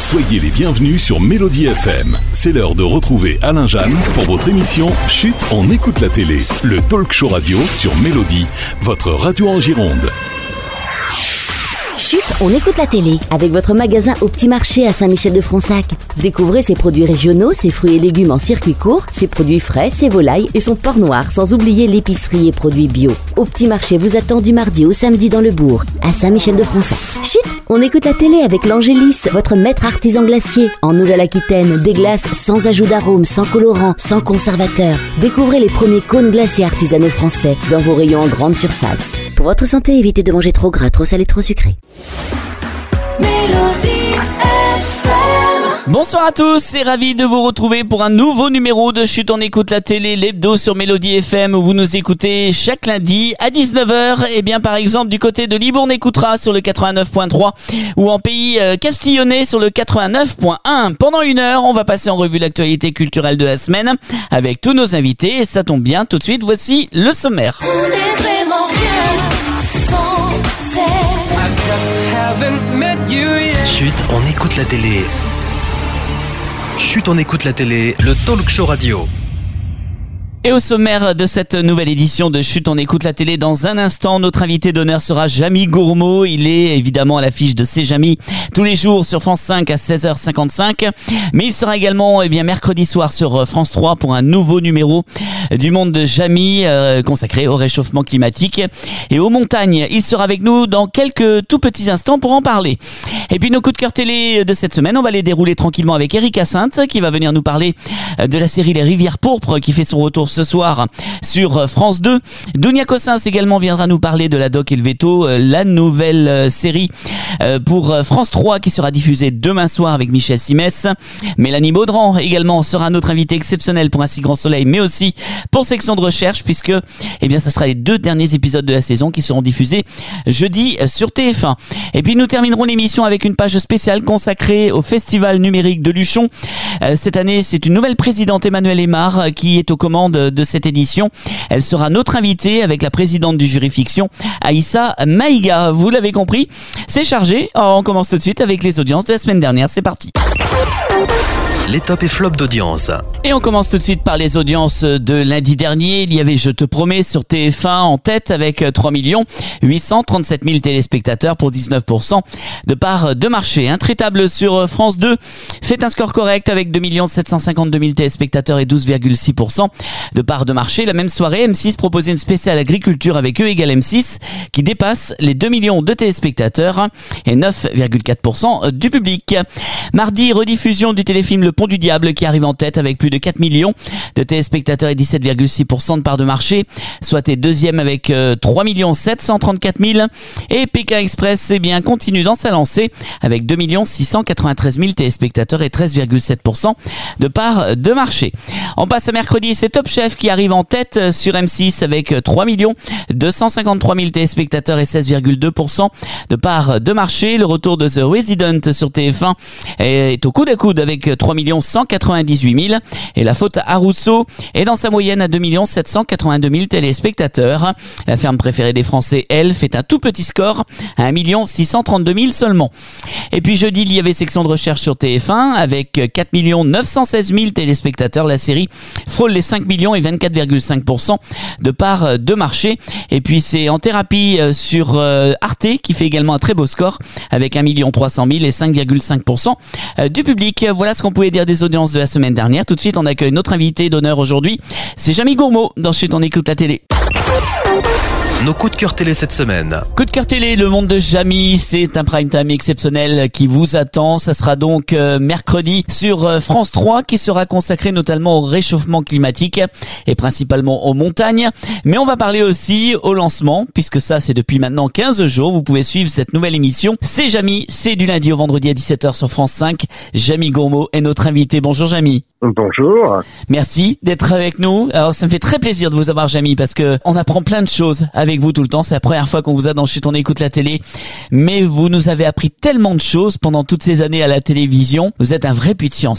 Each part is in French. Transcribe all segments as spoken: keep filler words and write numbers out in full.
Soyez les bienvenus sur Mélodie F M. C'est l'heure de retrouver Alain Jeanne pour votre émission Chut, on écoute la télé. Le talk show radio sur Mélodie, votre radio en Gironde. Chut, on écoute la télé avec votre magasin au Petit Marché à Saint-Michel-de-Fronsac. Découvrez ses produits régionaux, ses fruits et légumes en circuit court, ses produits frais, ses volailles et son porc noir, sans oublier l'épicerie et produits bio. Au Petit Marché vous attend du mardi au samedi dans le bourg, à Saint-Michel-de-Fronsac. Chut, on écoute la télé avec l'Angélis, votre maître artisan glacier. En Nouvelle-Aquitaine, des glaces sans ajout d'arôme, sans colorant, sans conservateur. Découvrez les premiers cônes glacés artisanaux français dans vos rayons en grande surface. Pour votre santé, évitez de manger trop gras, trop salé, trop sucré. Mélodie F M. Bonsoir à tous, c'est ravi de vous retrouver pour un nouveau numéro de Chut, on écoute la télé, l'hebdo sur Mélodie F M où vous nous écoutez chaque lundi à dix-neuf heures. Et bien par exemple du côté de Libourne écoutera sur le quatre-vingt-neuf point trois ou en pays euh, castillonnais sur le quatre-vingt-neuf point un. Pendant une heure, on va passer en revue l'actualité culturelle de la semaine avec tous nos invités et ça tombe bien, tout de suite voici le sommaire. On est vraiment rien sans elle. Chut, on écoute la télé. Chut, on écoute la télé, le talk show radio. Et au sommaire de cette nouvelle édition de Chut, on écoute la télé dans un instant. Notre invité d'honneur sera Jamy Gourmaud. Il est évidemment à l'affiche de C'est Jamy tous les jours sur France cinq à seize heures cinquante-cinq. Mais il sera également eh bien mercredi soir sur France trois pour un nouveau numéro du monde de Jamy euh, consacré au réchauffement climatique et aux montagnes. Il sera avec nous dans quelques tout petits instants pour en parler. Et puis nos coups de cœur télé de cette semaine, on va les dérouler tranquillement avec Eric Hyacinthe qui va venir nous parler de la série Les Rivières Pourpres qui fait son retour ce soir sur France deux. Dounia Cossins également viendra nous parler de La Doc et le Veto, la nouvelle série pour France trois qui sera diffusée demain soir avec Michel Simès. Mélanie Baudran également sera notre invitée exceptionnelle pour Un si grand soleil, mais aussi pour Section de recherche, puisque eh bien ça sera les deux derniers épisodes de la saison qui seront diffusés jeudi sur T F un. Et puis nous terminerons l'émission avec une page spéciale consacrée au Festival numérique de Luchon. Cette année, c'est une nouvelle présidente, Emmanuelle Aymar, qui est aux commandes de cette édition. Elle sera notre invitée avec la présidente du jury fiction, Aïssa Maïga. Vous l'avez compris, c'est chargé. Alors, on commence tout de suite avec les audiences de la semaine dernière. C'est parti. Les tops et flops d'audience. Et on commence tout de suite par les audiences de lundi dernier. Il y avait Je te promets sur T F un en tête avec trois millions huit cent trente-sept mille téléspectateurs pour dix-neuf pour cent de part de marché. Intraitable sur France deux fait un score correct avec deux millions sept cent cinquante-deux mille téléspectateurs et douze virgule six pour cent de part de marché. La même soirée, M six proposait une spéciale agriculture avec E égale M six qui dépasse les deux millions de téléspectateurs et neuf virgule quatre pour cent du public. Mardi, rediffusion du téléfilm Le Pont du Diable qui arrive en tête avec plus de quatre millions de téléspectateurs et dix-sept virgule six pour cent de part de marché. Soit est deuxième avec euh, trois millions sept cent trente-quatre mille. Et Pékin Express eh bien, continue dans sa lancée avec deux millions six cent quatre-vingt-treize mille téléspectateurs et treize virgule sept pour cent de part de marché. On passe à mercredi, c'est Top Chef qui arrive en tête sur M six avec trois millions deux cent cinquante-trois mille téléspectateurs et seize virgule deux pour cent de part de marché. Le retour de The Resident sur T F un est au coude à coude avec trois millions cent quatre-vingt-dix-huit mille et La Faute à Rousseau est dans sa moyenne à deux millions sept cent quatre-vingt-deux mille téléspectateurs. La ferme préférée des Français, elle, fait un tout petit score à un million six cent trente-deux mille seulement. Et puis jeudi, il y avait Section de recherche sur T F un avec quatre millions neuf cent seize mille téléspectateurs. La série frôle les cinq millions et vingt-quatre virgule cinq pour cent de part de marché. Et puis c'est En thérapie sur Arte qui fait également un très beau score avec un million trois cent mille et cinq virgule cinq pour cent du public. Voilà ce qu'on pouvait dire des audiences de la semaine dernière. Tout de suite, on accueille notre invité d'honneur aujourd'hui. C'est Jamy Gourmaud dans Chut, on écoute la télé. Nos coups de cœur télé cette semaine. Coup de cœur télé, le monde de Jamy, c'est un prime time exceptionnel qui vous attend. Ça sera donc euh, mercredi sur euh, France trois qui sera consacré notamment au réchauffement climatique et principalement aux montagnes. Mais on va parler aussi au lancement, puisque ça c'est depuis maintenant quinze jours. Vous pouvez suivre cette nouvelle émission. C'est Jamy, c'est du lundi au vendredi à dix-sept heures sur France cinq. Jamy Gourmaud est notre invité. Bonjour Jamy. Bonjour. Merci d'être avec nous. Alors ça me fait très plaisir de vous avoir Jamy parce que on apprend plein de choses avec vous tout le temps. C'est la première fois qu'on vous a dans Chut, on écoute la télé. Mais vous nous avez appris tellement de choses pendant toutes ces années à la télévision. Vous êtes un vrai puits de science.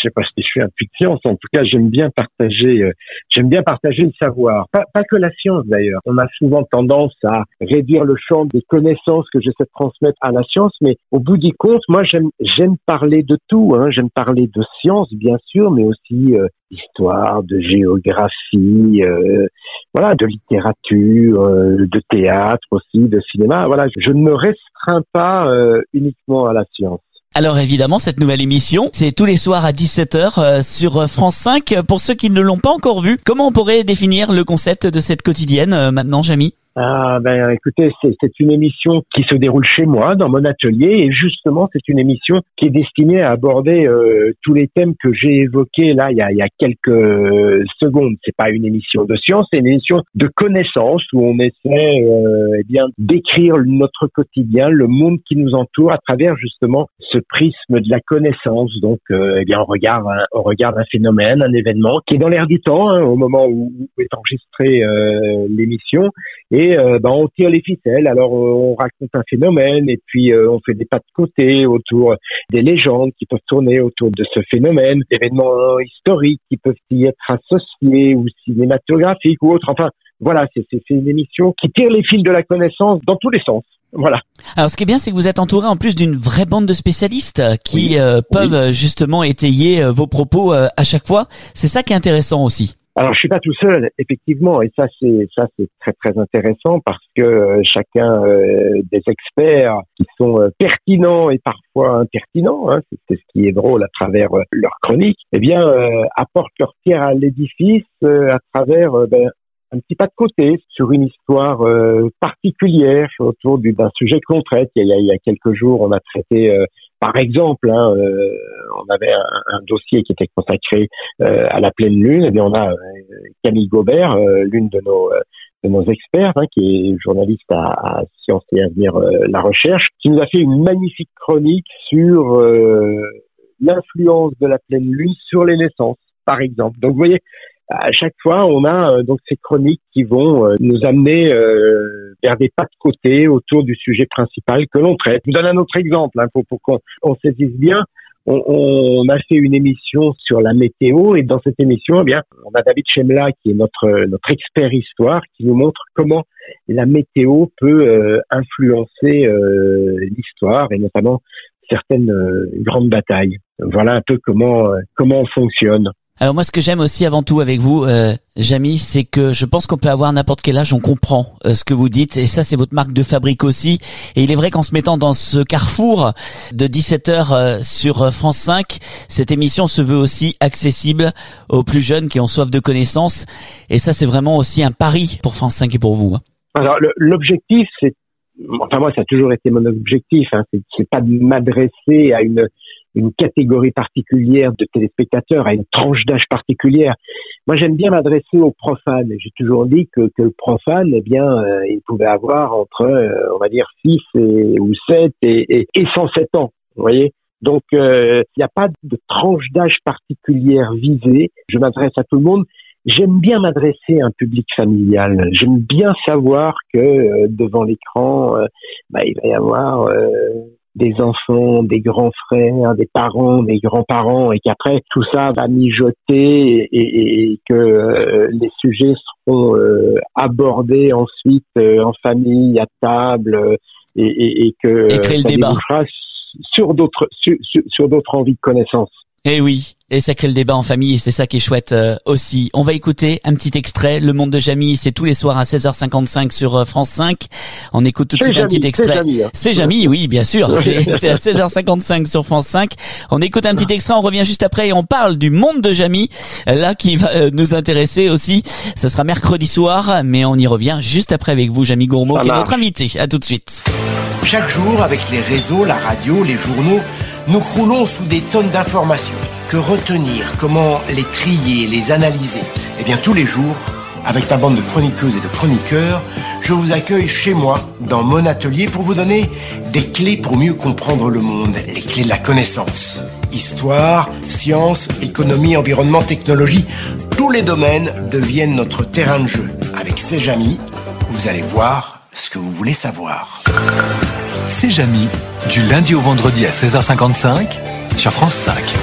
sais pas si je suis un puits de science. En tout cas, j'aime bien partager, euh, j'aime bien partager le savoir. Pas, pas que la science d'ailleurs. On a souvent tendance à réduire le champ des connaissances que j'essaie de transmettre à la science, mais au bout du compte, moi, j'aime, j'aime parler de tout. Hein. J'aime parler de science, bien sûr, mais aussi euh, d'histoire, de géographie, euh, voilà, de littérature, euh, de théâtre aussi, de cinéma. Voilà, je ne me restreins pas euh, uniquement à la science. Alors évidemment, cette nouvelle émission, c'est tous les soirs à dix-sept heures euh, sur France cinq. Pour ceux qui ne l'ont pas encore vu, comment on pourrait définir le concept de cette quotidienne euh, maintenant, Jamy ? Ah ben écoutez, c'est, c'est une émission qui se déroule chez moi, dans mon atelier, et justement c'est une émission qui est destinée à aborder euh, tous les thèmes que j'ai évoqués là il y a, il y a quelques secondes. C'est pas une émission de science, c'est une émission de connaissance où on essaie euh, eh bien d'écrire notre quotidien, le monde qui nous entoure à travers justement ce prisme de la connaissance. Donc euh, eh bien on regarde un, on regarde un phénomène, un événement qui est dans l'air du temps hein, au moment où, où est enregistrée euh, l'émission. Et Et euh, ben, on tire les ficelles, alors euh, on raconte un phénomène et puis euh, on fait des pas de côté autour des légendes qui peuvent tourner autour de ce phénomène, d'événements historiques qui peuvent y être associés ou cinématographiques ou autres. Enfin, voilà, c'est, c'est, c'est une émission qui tire les fils de la connaissance dans tous les sens. Voilà. Alors ce qui est bien, c'est que vous êtes entouré en plus d'une vraie bande de spécialistes qui oui. euh, peuvent oui. justement étayer vos propos euh, à chaque fois. C'est ça qui est intéressant aussi. Alors, je suis pas tout seul, effectivement, et ça, c'est ça, c'est très très intéressant parce que euh, chacun euh, des experts qui sont euh, pertinents et parfois impertinents, hein, c'est, c'est ce qui est drôle à travers euh, leur chronique, eh bien, euh, apportent leur pierre à l'édifice euh, à travers euh, ben, un petit pas de côté sur une histoire euh, particulière autour du, d'un sujet que l'on traite. Il y a, il y a quelques jours, on a traité euh, par exemple, hein, euh, on avait un, un dossier qui était consacré euh, à la pleine lune. Eh bien, on a euh, Camille Gobert, euh, l'une de nos euh, de nos experts, hein, qui est journaliste à, à Sciences et Avenir euh, la Recherche, qui nous a fait une magnifique chronique sur euh, l'influence de la pleine lune sur les naissances, par exemple. Donc, vous voyez, à chaque fois, on a euh, donc ces chroniques qui vont euh, nous amener euh, vers des pas de côté autour du sujet principal que l'on traite. Je vous donne un autre exemple hein, pour, pour qu'on on saisisse bien. On, on a fait une émission sur la météo et dans cette émission, eh bien, on a David Chemla qui est notre notre expert histoire qui nous montre comment la météo peut euh, influencer euh, l'histoire et notamment certaines euh, grandes batailles. Voilà un peu comment euh, comment on fonctionne. Alors moi, ce que j'aime aussi avant tout avec vous, euh, Jamy, c'est que je pense qu'on peut avoir n'importe quel âge, on comprend euh, ce que vous dites, et ça, c'est votre marque de fabrique aussi. Et il est vrai qu'en se mettant dans ce carrefour de dix-sept heures euh, sur France cinq, cette émission se veut aussi accessible aux plus jeunes qui ont soif de connaissances. Et ça, c'est vraiment aussi un pari pour France cinq et pour vous. Hein. Alors, le, l'objectif, c'est, enfin moi, ça a toujours été mon objectif, hein, c'est, c'est pas de m'adresser à une une catégorie particulière de téléspectateurs, à une tranche d'âge particulière. Moi, j'aime bien m'adresser aux profanes. J'ai toujours dit que, que le profane, eh bien, euh, il pouvait avoir entre, euh, on va dire, six et, ou sept et, et, et cent sept ans. Vous voyez? Donc, il euh, n'y a pas de tranche d'âge particulière visée. Je m'adresse à tout le monde. J'aime bien m'adresser à un public familial. J'aime bien savoir que euh, devant l'écran, euh, bah, il va y avoir euh, des enfants, des grands frères, des parents, des grands-parents, et qu'après tout ça va mijoter et, et, et que euh, les sujets seront euh, abordés ensuite euh, en famille, à table, euh, et, et, et que euh, ça débouchera sur d'autres sur, sur, sur d'autres envies de connaissances. Eh oui, et ça crée le débat en famille et c'est ça qui est chouette euh, aussi. On va écouter un petit extrait. Le Monde de Jamy, c'est tous les soirs à seize heures cinquante-cinq sur euh, France cinq. On écoute tout de suite un petit extrait. C'est Jamy, hein. C'est Jamy, oui, bien sûr. C'est, c'est à seize heures cinquante-cinq sur France cinq. On écoute un petit extrait, on revient juste après et on parle du Monde de Jamy, là qui va euh, nous intéresser aussi. Ça sera mercredi soir, mais on y revient juste après avec vous, Jamy Gourmaud, qui est notre invité. À tout de suite. Chaque jour, avec les réseaux, la radio, les journaux, nous croulons sous des tonnes d'informations. Que retenir? Comment les trier, les analyser? Eh bien, tous les jours, avec ma bande de chroniqueuses et de chroniqueurs, je vous accueille chez moi, dans mon atelier, pour vous donner des clés pour mieux comprendre le monde, les clés de la connaissance. Histoire, sciences, économie, environnement, technologie, tous les domaines deviennent notre terrain de jeu. Avec C'est Jamy, vous allez voir ce que vous voulez savoir. C'est Jamy, du lundi au vendredi à seize heures cinquante-cinq sur France cinq.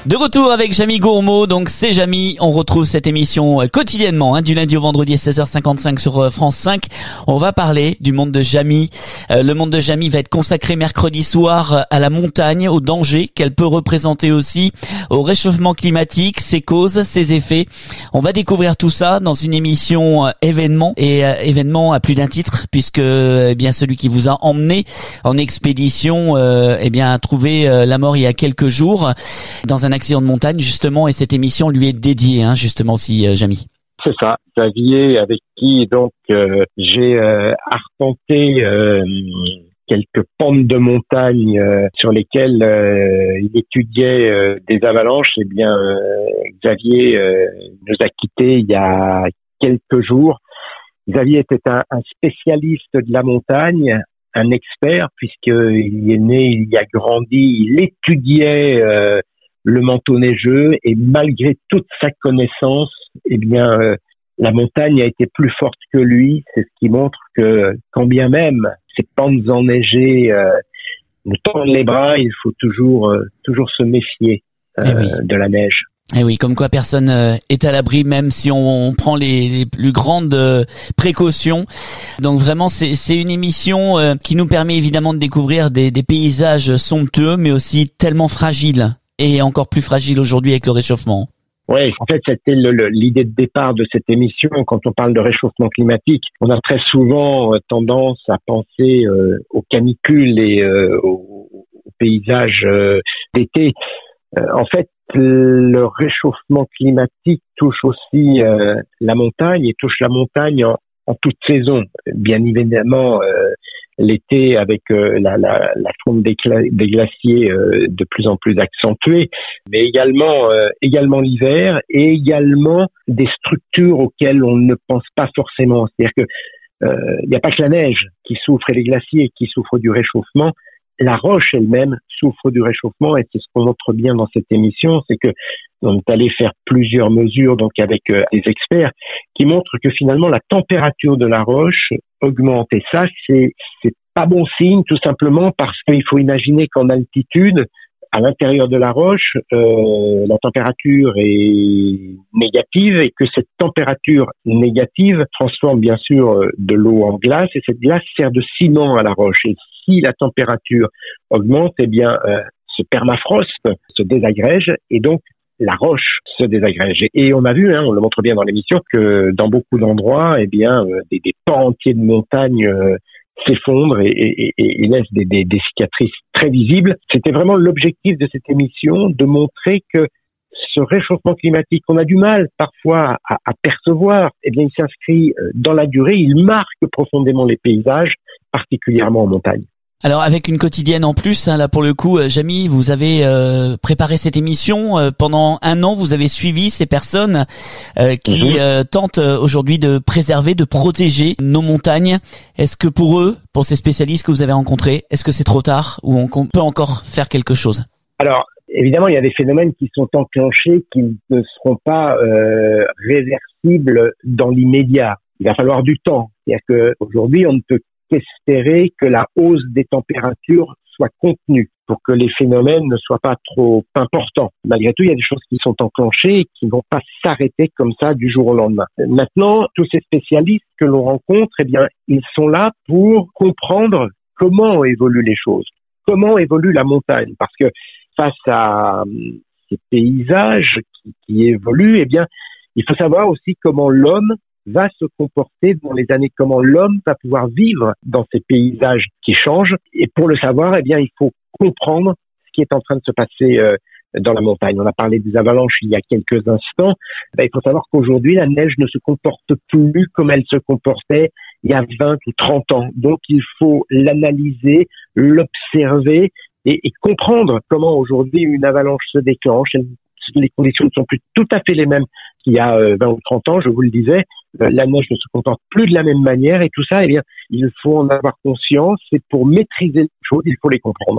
De retour avec Jamy Gourmaud, donc c'est Jamy, on retrouve cette émission euh, quotidiennement, hein, du lundi au vendredi à seize heures cinquante-cinq sur euh, France cinq. On va parler du monde de Jamy. Euh, le monde de Jamy va être consacré mercredi soir euh, à la montagne, aux dangers qu'elle peut représenter aussi, au réchauffement climatique, ses causes, ses effets. On va découvrir tout ça dans une émission euh, événement, et euh, événement à plus d'un titre, puisque euh, eh bien celui qui vous a emmené en expédition euh, eh bien a trouvé euh, la mort il y a quelques jours dans un accident de montagne justement, et cette émission lui est dédiée hein, justement aussi euh, Jamy. C'est ça, Xavier, avec qui donc euh, j'ai euh, arpenté euh, quelques pentes de montagne euh, sur lesquelles euh, il étudiait euh, des avalanches. Eh bien, euh, Xavier euh, nous a quittés il y a quelques jours. Xavier était un, un spécialiste de la montagne, un expert, puisqu'il est né, il y a grandi, il étudiait euh, le manteau neigeux, et malgré toute sa connaissance, eh bien, euh, la montagne a été plus forte que lui. C'est ce qui montre que, quand bien même ces pentes enneigées euh, nous tendent les bras, il faut toujours, euh, toujours se méfier euh, Eh oui. de la neige. Eh oui, comme quoi personne euh, est à l'abri, même si on, on prend les, les plus grandes euh, précautions. Donc vraiment, c'est, c'est une émission euh, qui nous permet évidemment de découvrir des, des paysages somptueux, mais aussi tellement fragiles, et encore plus fragiles aujourd'hui avec le réchauffement. Oui, en fait, c'était le, le, l'idée de départ de cette émission. Quand on parle de réchauffement climatique, on a très souvent euh, tendance à penser euh, aux canicules et euh, aux, aux paysages euh, d'été. Euh, en fait, le réchauffement climatique touche aussi euh, la montagne, et touche la montagne en, en toute saison. Bien évidemment, euh, l'été avec euh, la, la, la fonte des, cla- des glaciers euh, de plus en plus accentuée, mais également euh, également l'hiver, et également des structures auxquelles on ne pense pas forcément. C'est-à-dire que euh, il n'y a pas que la neige qui souffre et les glaciers qui souffrent du réchauffement. La roche elle-même souffre du réchauffement, et c'est ce qu'on montre bien dans cette émission, c'est que on est allé faire plusieurs mesures donc avec euh, des experts qui montrent que finalement la température de la roche augmente, et ça c'est c'est pas bon signe, tout simplement parce qu'il faut imaginer qu'en altitude, à l'intérieur de la roche, euh, la température est négative, et que cette température négative transforme bien sûr de l'eau en glace, et cette glace sert de ciment à la roche. Et si la température augmente, eh bien, euh, ce permafrost se désagrège, et donc la roche se désagrège. Et on a vu, hein, on le montre bien dans l'émission, que dans beaucoup d'endroits, eh bien, euh, des, des pans entiers de montagnes euh, s'effondrent et, et, et, et laissent des, des, des cicatrices très visibles. C'était vraiment l'objectif de cette émission, de montrer que ce réchauffement climatique qu'on a du mal parfois à, à percevoir, eh bien, il s'inscrit dans la durée, il marque profondément les paysages, particulièrement en montagne. Alors avec une quotidienne en plus, hein, là pour le coup, euh, Jamy, vous avez euh, préparé cette émission euh, pendant un an. Vous avez suivi ces personnes euh, qui mmh. euh, tentent euh, aujourd'hui de préserver, de protéger nos montagnes. Est-ce que pour eux, pour ces spécialistes que vous avez rencontrés, est-ce que c'est trop tard, ou on peut encore faire quelque chose? Alors évidemment, il y a des phénomènes qui sont enclenchés, qui ne seront pas euh, réversibles dans l'immédiat. Il va falloir du temps. C'est-à-dire qu'aujourd'hui, on ne peut qu'espérer que la hausse des températures soit contenue pour que les phénomènes ne soient pas trop importants. Malgré tout, il y a des choses qui sont enclenchées et qui ne vont pas s'arrêter comme ça du jour au lendemain. Maintenant, tous ces spécialistes que l'on rencontre, eh bien, ils sont là pour comprendre comment évoluent les choses, comment évolue la montagne, parce que face à ces paysages qui, qui évoluent, eh bien, il faut savoir aussi comment l'homme va se comporter dans les années, comment l'homme va pouvoir vivre dans ces paysages qui changent. Et pour le savoir, eh bien, il faut comprendre ce qui est en train de se passer euh, dans la montagne. On a parlé des avalanches il y a quelques instants. Ben, il faut savoir qu'aujourd'hui, la neige ne se comporte plus comme elle se comportait il y a vingt ou trente ans. Donc, il faut l'analyser, l'observer et, et comprendre comment aujourd'hui une avalanche se déclenche. Les conditions ne sont plus tout à fait les mêmes qu'il y a vingt ou trente ans, je vous le disais. La neige ne se comporte plus de la même manière, et tout ça, eh bien, il faut en avoir conscience. Et pour maîtriser les choses, il faut les comprendre.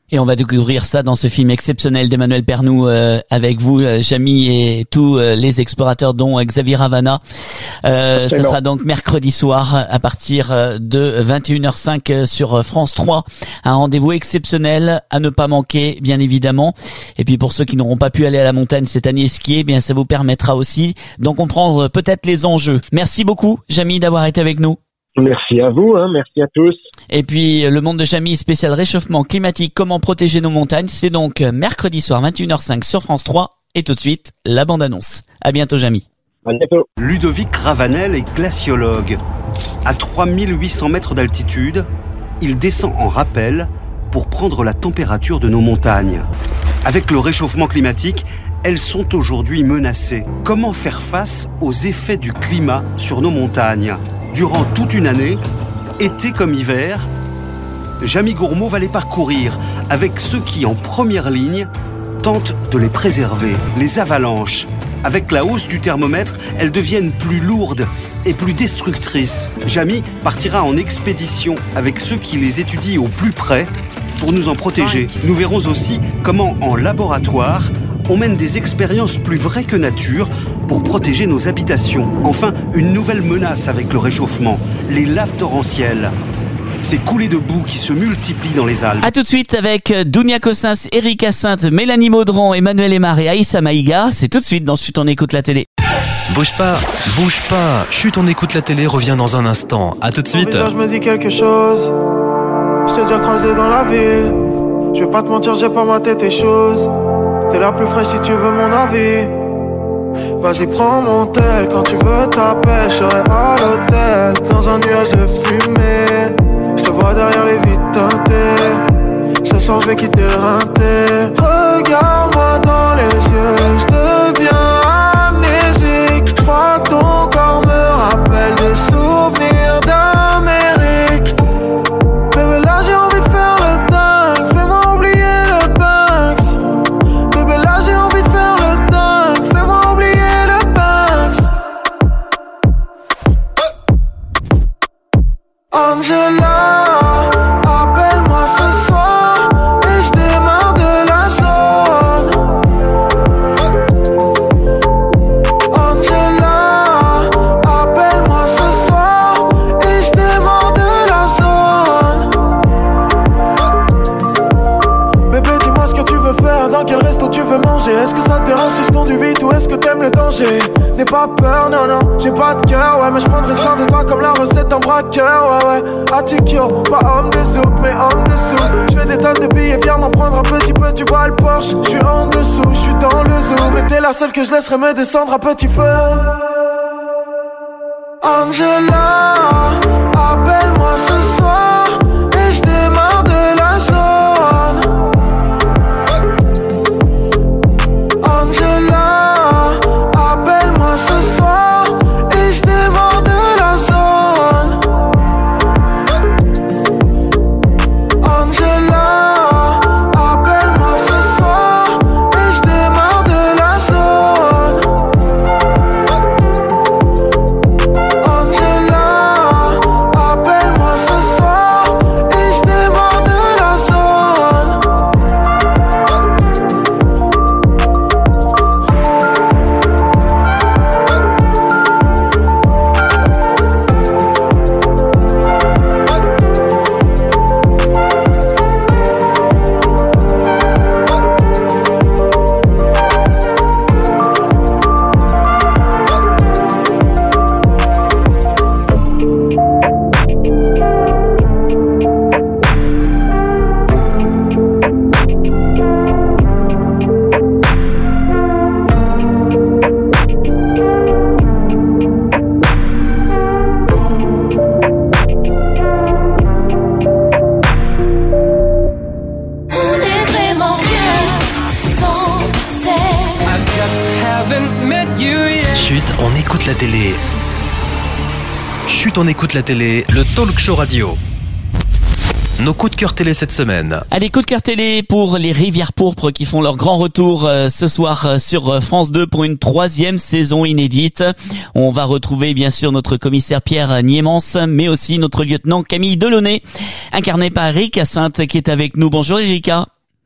Et on va découvrir ça dans ce film exceptionnel d'Emmanuel Pernoud euh, avec vous, euh, Jamy, et tous euh, les explorateurs, dont euh, Xavier Ravana. Euh, ça sera donc mercredi soir à partir de vingt et une heures cinq sur France trois. Un rendez-vous exceptionnel à ne pas manquer, bien évidemment. Et puis pour ceux qui n'auront pas pu aller à la montagne cette année skier, eh bien ça vous permettra aussi d'en comprendre peut-être les enjeux. Merci beaucoup, Jamy, d'avoir été avec nous. Merci à vous, hein, merci à tous. Et puis le monde de Jamy spécial réchauffement climatique, comment protéger nos montagnes, c'est donc mercredi soir vingt et une heures cinq sur France trois. Et tout de suite, la bande-annonce. À bientôt, Jamy. À bientôt. Ludovic Ravanel est glaciologue. À trois mille huit cents mètres d'altitude, il descend en rappel pour prendre la température de nos montagnes. Avec le réchauffement climatique, elles sont aujourd'hui menacées. Comment faire face aux effets du climat sur nos montagnes ? Durant toute une année, été comme hiver, Jamy Gourmaud va les parcourir avec ceux qui, en première ligne, tentent de les préserver. Les avalanches. Avec la hausse du thermomètre, elles deviennent plus lourdes et plus destructrices. Jamy partira en expédition avec ceux qui les étudient au plus près pour nous en protéger. Nous verrons aussi comment, en laboratoire, on mène des expériences plus vraies que nature pour protéger nos habitations. Enfin, une nouvelle menace avec le réchauffement, les laves torrentielles. Ces coulées de boue qui se multiplient dans les Alpes. A tout de suite avec Dounia Cossens, Eric Hyacinthe, Mélanie Maudran, Emmanuel Aymar et Aïssa Maïga. C'est tout de suite dans Chut, on écoute la télé. Bouge pas, bouge pas. Chut, on écoute la télé, revient dans un instant. À tout de suite. Ton visage me dit quelque chose. Je t'ai déjà croisé dans la ville. Je vais pas te mentir, j'ai pas maté tes choses. T'es la plus fraîche si tu veux mon avis. Vas-y, prends mon tel. Quand tu veux t'appelles, je serai à l'hôtel. Dans un nuage de fumée. Je te vois derrière les vitres teintées. Ce soir je vais quitter le rinté. Regarde-moi dans les yeux. Je deviens amnésique. Je crois que ton corps me rappelle des souvenirs d'Amérique. Bébé, là j'ai envie de faire le dingue. Fais-moi oublier le Banks. Bébé, là j'ai envie de faire le dingue. Fais-moi oublier le Banks. Angela, appelle-moi ce soir et je démarre de la zone. Angela, appelle-moi ce soir et je démarre de la zone. Bébé, dis-moi ce que tu veux faire, dans quel resto tu veux manger. Est-ce que ça te dérange si je conduis vite ou est-ce que t'aimes le danger? N'aie pas peur, non, non, j'ai pas de cœur, ouais, mais je prendrai soin de toi comme la recette d'un braqueur, ouais, ouais. Attikyo, pas homme de souk, mais homme de souk. J'fais des tonnes de billets, viens m'en prendre un petit peu, tu vois le Porsche. J'suis en dessous, j'suis dans le zoo, mais t'es la seule que je laisserai me descendre à petit feu. Angela, appelle-moi ce soir et je démarre de la zone. Angela, appelle-moi ce soir et je démarre de la zone. Angela, appelle-moi ce soir et je démarre de la zone. Angela, appelle-moi ce soir et je démarre de la zone. On est vraiment bien sans elle. Chut, on écoute la télé. Chut, on écoute la télé, le talk show radio. Nos coups de cœur télé cette semaine. Allez, coup de cœur télé pour les Rivières Pourpres qui font leur grand retour euh, ce soir euh, sur euh, France deux pour une troisième saison inédite. On va retrouver bien sûr notre commissaire Pierre Niémans, mais aussi notre lieutenant Camille Delaunay, incarné par Eric Hyacinthe qui est avec nous. Bonjour Erika.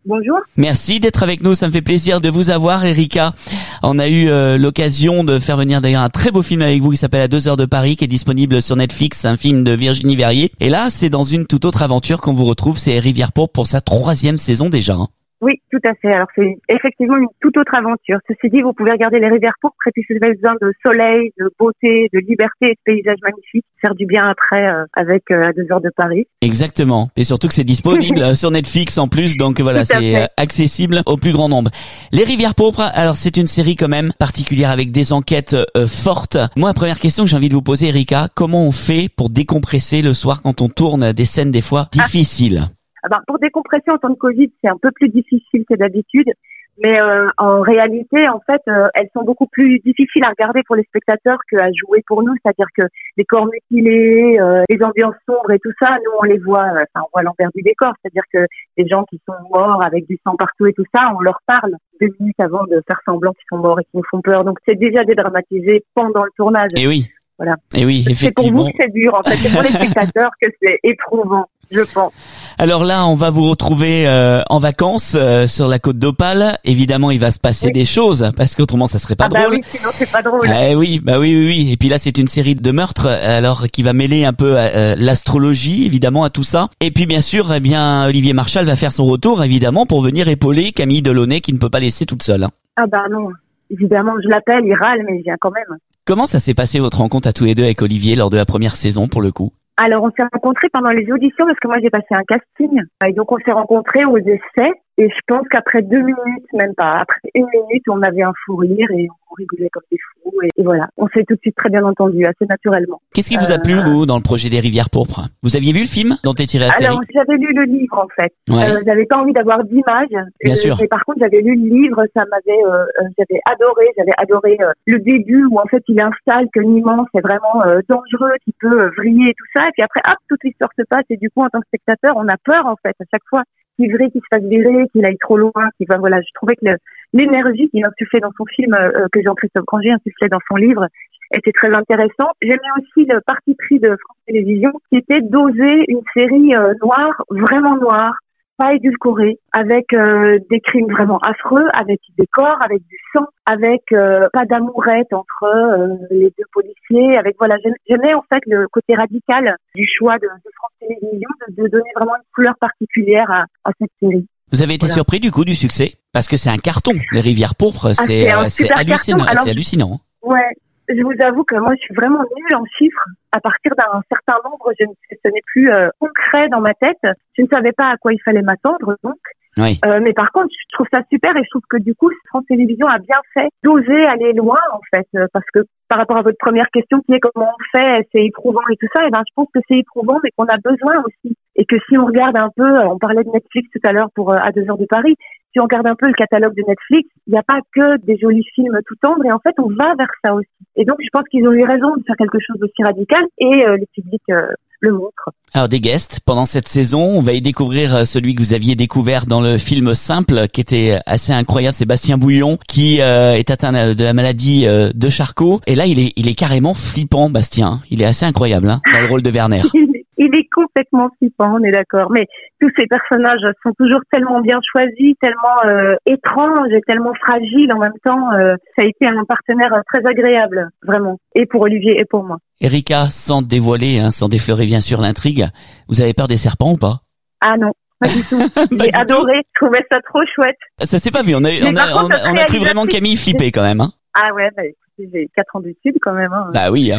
Bonjour. Merci d'être avec nous, ça me fait plaisir de vous avoir, Erika. On a eu euh, l'occasion de faire venir d'ailleurs un très beau film avec vous qui s'appelle À deux heures de Paris, qui est disponible sur Netflix, un film de Virginie Verrier. Et là, c'est dans une toute autre aventure qu'on vous retrouve, c'est Rivière pourpre pour sa troisième saison déjà. Hein. Oui, tout à fait. Alors c'est effectivement une toute autre aventure. Ceci dit, vous pouvez regarder les rivières pourpres et puis si vous avez besoin de soleil, de beauté, de liberté et de paysages magnifiques, faire du bien après euh, avec euh, À deux heures de Paris. Exactement. Et surtout que c'est disponible sur Netflix en plus, donc voilà, c'est euh, accessible au plus grand nombre. Les rivières pourpres, alors c'est une série quand même particulière avec des enquêtes euh, fortes. Moi, la première question que j'ai envie de vous poser, Erika, comment on fait pour décompresser le soir quand on tourne des scènes des fois difficiles? Ah. Ah ben, pour décompresser en temps de Covid, c'est un peu plus difficile que d'habitude, mais euh, en réalité, en fait, euh, elles sont beaucoup plus difficiles à regarder pour les spectateurs qu'à jouer pour nous. C'est-à-dire que les corps mutilés, euh, les ambiances sombres et tout ça, nous on les voit, euh, enfin on voit l'envers du décor. C'est-à-dire que les gens qui sont morts avec du sang partout et tout ça, on leur parle deux minutes avant de faire semblant qu'ils sont morts et qu'ils nous font peur. Donc c'est déjà dédramatisé pendant le tournage. Et oui. Voilà. Et oui, effectivement. C'est pour vous que c'est dur, en fait. C'est pour les spectateurs que c'est éprouvant, je pense. Alors là, on va vous retrouver euh, en vacances euh, sur la côte d'Opale. Évidemment, il va se passer oui. des choses parce qu'autrement, ça serait pas ah drôle. Bah oui, sinon c'est pas drôle. Eh oui, bah oui, oui, oui. Et puis là, c'est une série de meurtres, alors qui va mêler un peu euh, l'astrologie, évidemment, à tout ça. Et puis bien sûr, eh bien, Olivier Marchal va faire son retour, évidemment, pour venir épauler Camille Delaunay, qui ne peut pas laisser toute seule. Hein. Ah bah non. Évidemment, je l'appelle, il râle, mais il vient quand même. Comment ça s'est passé votre rencontre à tous les deux avec Olivier lors de la première saison pour le coup? Alors on s'est rencontrés pendant les auditions parce que moi j'ai passé un casting et donc on s'est rencontrés aux essais et je pense qu'après deux minutes, même pas, après une minute, on avait un fou rire et on rigolait comme des fous et, et voilà, on s'est tout de suite très bien entendu, assez naturellement. Qu'est-ce qui vous a plu, vous, dans le projet des Rivières pourpres? Vous aviez vu le film dont est tiré la série? Alors j'avais lu le livre en fait, ouais. euh, j'avais pas envie d'avoir d'images, bien euh, sûr. Mais par contre j'avais lu le livre, ça m'avait, euh, j'avais adoré, j'avais adoré euh, le début où en fait il installe que Niman c'est vraiment euh, dangereux, qui peut euh, vriller et tout ça, et puis après hop, toute l'histoire se passe et du coup en tant que spectateur on a peur en fait à chaque fois qu'il vrille, qu'il se fasse virer, qu'il aille trop loin, qu'il va, voilà, je trouvais que le, l'énergie qu'il insufflait dans son film, euh, que Jean-Christophe Granger insufflait dans son livre, était très intéressant. J'aimais aussi le parti pris de France Télévisions, qui était d'oser une série euh, noire, vraiment noire, pas édulcorée, avec euh, des crimes vraiment affreux, avec des corps, avec du sang, avec euh, pas d'amourette entre euh, les deux policiers, avec voilà, j'aimais en fait le côté radical du choix de, de France Télévisions, de, de donner vraiment une couleur particulière à, à cette série. Vous avez été voilà. surpris du coup du succès? Parce que c'est un carton, les Rivières pourpres, ah, c'est, c'est, euh, c'est hallucinant, Alors, c'est hallucinant. Ouais. Je vous avoue que moi, je suis vraiment nulle en chiffres. À partir d'un certain nombre, je ne, ce n'est plus euh, concret dans ma tête. Je ne savais pas à quoi il fallait m'attendre, donc. Oui. Euh, mais par contre, je trouve ça super et je trouve que du coup, France Télévisions a bien fait d'oser aller loin, en fait, euh, parce que par rapport à votre première question, qui est comment on fait, c'est éprouvant et tout ça, et ben je pense que c'est éprouvant, mais qu'on a besoin aussi, et que si on regarde un peu, on parlait de Netflix tout à l'heure pour euh, À deux heures de Paris. Si on regarde un peu le catalogue de Netflix, il n'y a pas que des jolis films tout tendres, et en fait, on va vers ça aussi. Et donc, je pense qu'ils ont eu raison de faire quelque chose d'aussi radical, et euh, le public euh, le montre. Alors, des guests, pendant cette saison, on va y découvrir celui que vous aviez découvert dans le film Simple, qui était assez incroyable, c'est Bastien Bouillon, qui euh, est atteint de la maladie euh, de Charcot. Et là, il est, il est carrément flippant, Bastien. Il est assez incroyable, hein, dans le rôle de Werner. Il est complètement flippant, on est d'accord. Mais tous ces personnages sont toujours tellement bien choisis, tellement euh, étranges et tellement fragiles en même temps. Euh, ça a été un partenaire très agréable, vraiment. Et pour Olivier et pour moi. Erika, sans dévoiler, hein, sans déflorer bien sûr l'intrigue, vous avez peur des serpents ou pas? Ah non. Pas du tout. J'ai adoré, je trouvais ça trop chouette. Ça s'est pas vu, on a, on a, contre, on a, on a cru vraiment Camille flipper quand même. Hein. Ah ouais, bah écoutez, j'ai quatre ans d'études quand même. Hein. Bah oui. Hein.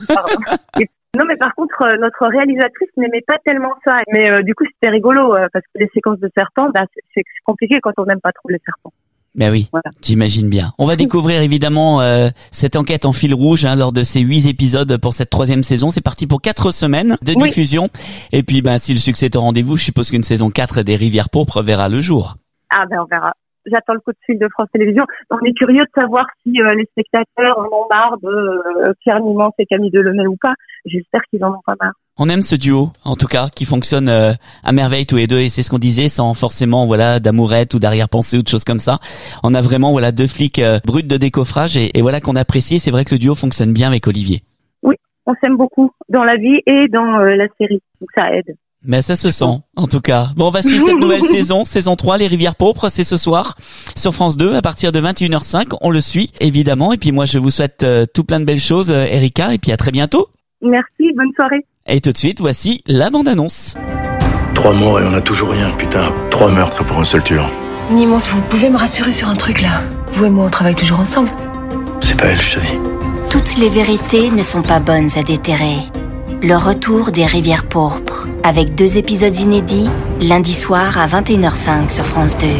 et, non mais par contre, euh, notre réalisatrice n'aimait pas tellement ça. Mais euh, du coup, c'était rigolo, euh, parce que les séquences de serpents, bah, c'est, c'est compliqué quand on n'aime pas trop les serpents. Ben oui, voilà. J'imagine bien. On va découvrir évidemment euh, cette enquête en fil rouge hein, lors de ces huit épisodes pour cette troisième saison. C'est parti pour quatre semaines de oui. diffusion. Et puis, ben, si le succès est au rendez-vous, je suppose qu'une saison quatre des Rivières pourpres verra le jour. Ah ben on verra. J'attends le coup de fil de France Télévisions. On est curieux de savoir si euh, les spectateurs en ont marre de euh, Pierre Nimance et Camille Delaunay ou pas. J'espère qu'ils en ont pas marre. On aime ce duo, en tout cas, qui fonctionne euh, à merveille tous les deux, et c'est ce qu'on disait, sans forcément voilà d'amourette ou d'arrière-pensée ou de choses comme ça. On a vraiment voilà deux flics euh, bruts de décoffrage et, et voilà qu'on apprécie. C'est vrai que le duo fonctionne bien avec Olivier. Oui, on s'aime beaucoup dans la vie et dans euh, la série, donc ça aide. Mais ça se sent, en tout cas. Bon, on va suivre cette nouvelle saison, saison trois, Les Rivières Pourpres, c'est ce soir sur France deux à partir de vingt et une heures cinq. On le suit, évidemment. Et puis moi, je vous souhaite euh, tout plein de belles choses, euh, Erika, et puis à très bientôt. Merci, bonne soirée. Et tout de suite, voici la bande-annonce. Trois morts et on a toujours rien, putain. Trois meurtres pour un seul tueur. Nimons, vous pouvez me rassurer sur un truc là. Vous et moi, on travaille toujours ensemble. C'est pas elle, je te dis. Toutes les vérités ne sont pas bonnes à déterrer. Le retour des Rivières Pourpres, avec deux épisodes inédits, lundi soir à vingt et une heures cinq sur France deux.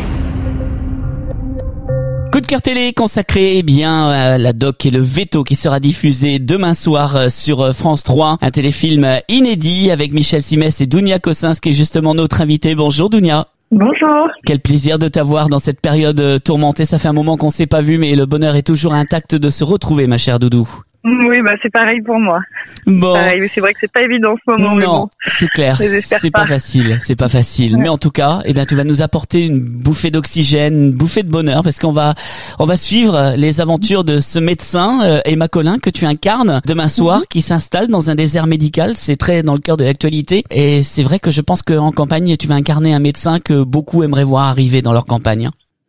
Coup de cœur télé consacré eh bien à la doc et le veto qui sera diffusé demain soir sur France trois. Un téléfilm inédit avec Michel Simès et Dounia Cossens qui est justement notre invité. Bonjour Dounia. Bonjour. Quel plaisir de t'avoir dans cette période tourmentée. Ça fait un moment qu'on s'est pas vu, mais le bonheur est toujours intact de se retrouver, ma chère Doudou. Oui, bah c'est pareil pour moi. Bon. Pareil, mais c'est vrai que c'est pas évident en ce moment. Non, mais bon. c'est clair, c'est pas. pas facile, c'est pas facile. Ouais. Mais en tout cas, eh bien, tu vas nous apporter une bouffée d'oxygène, une bouffée de bonheur, parce qu'on va, on va suivre les aventures de ce médecin, euh, Emma Collin, que tu incarnes demain soir, mm-hmm. qui s'installe dans un désert médical. C'est très dans le cœur de l'actualité, et c'est vrai que je pense qu'en campagne, tu vas incarner un médecin que beaucoup aimeraient voir arriver dans leur campagne.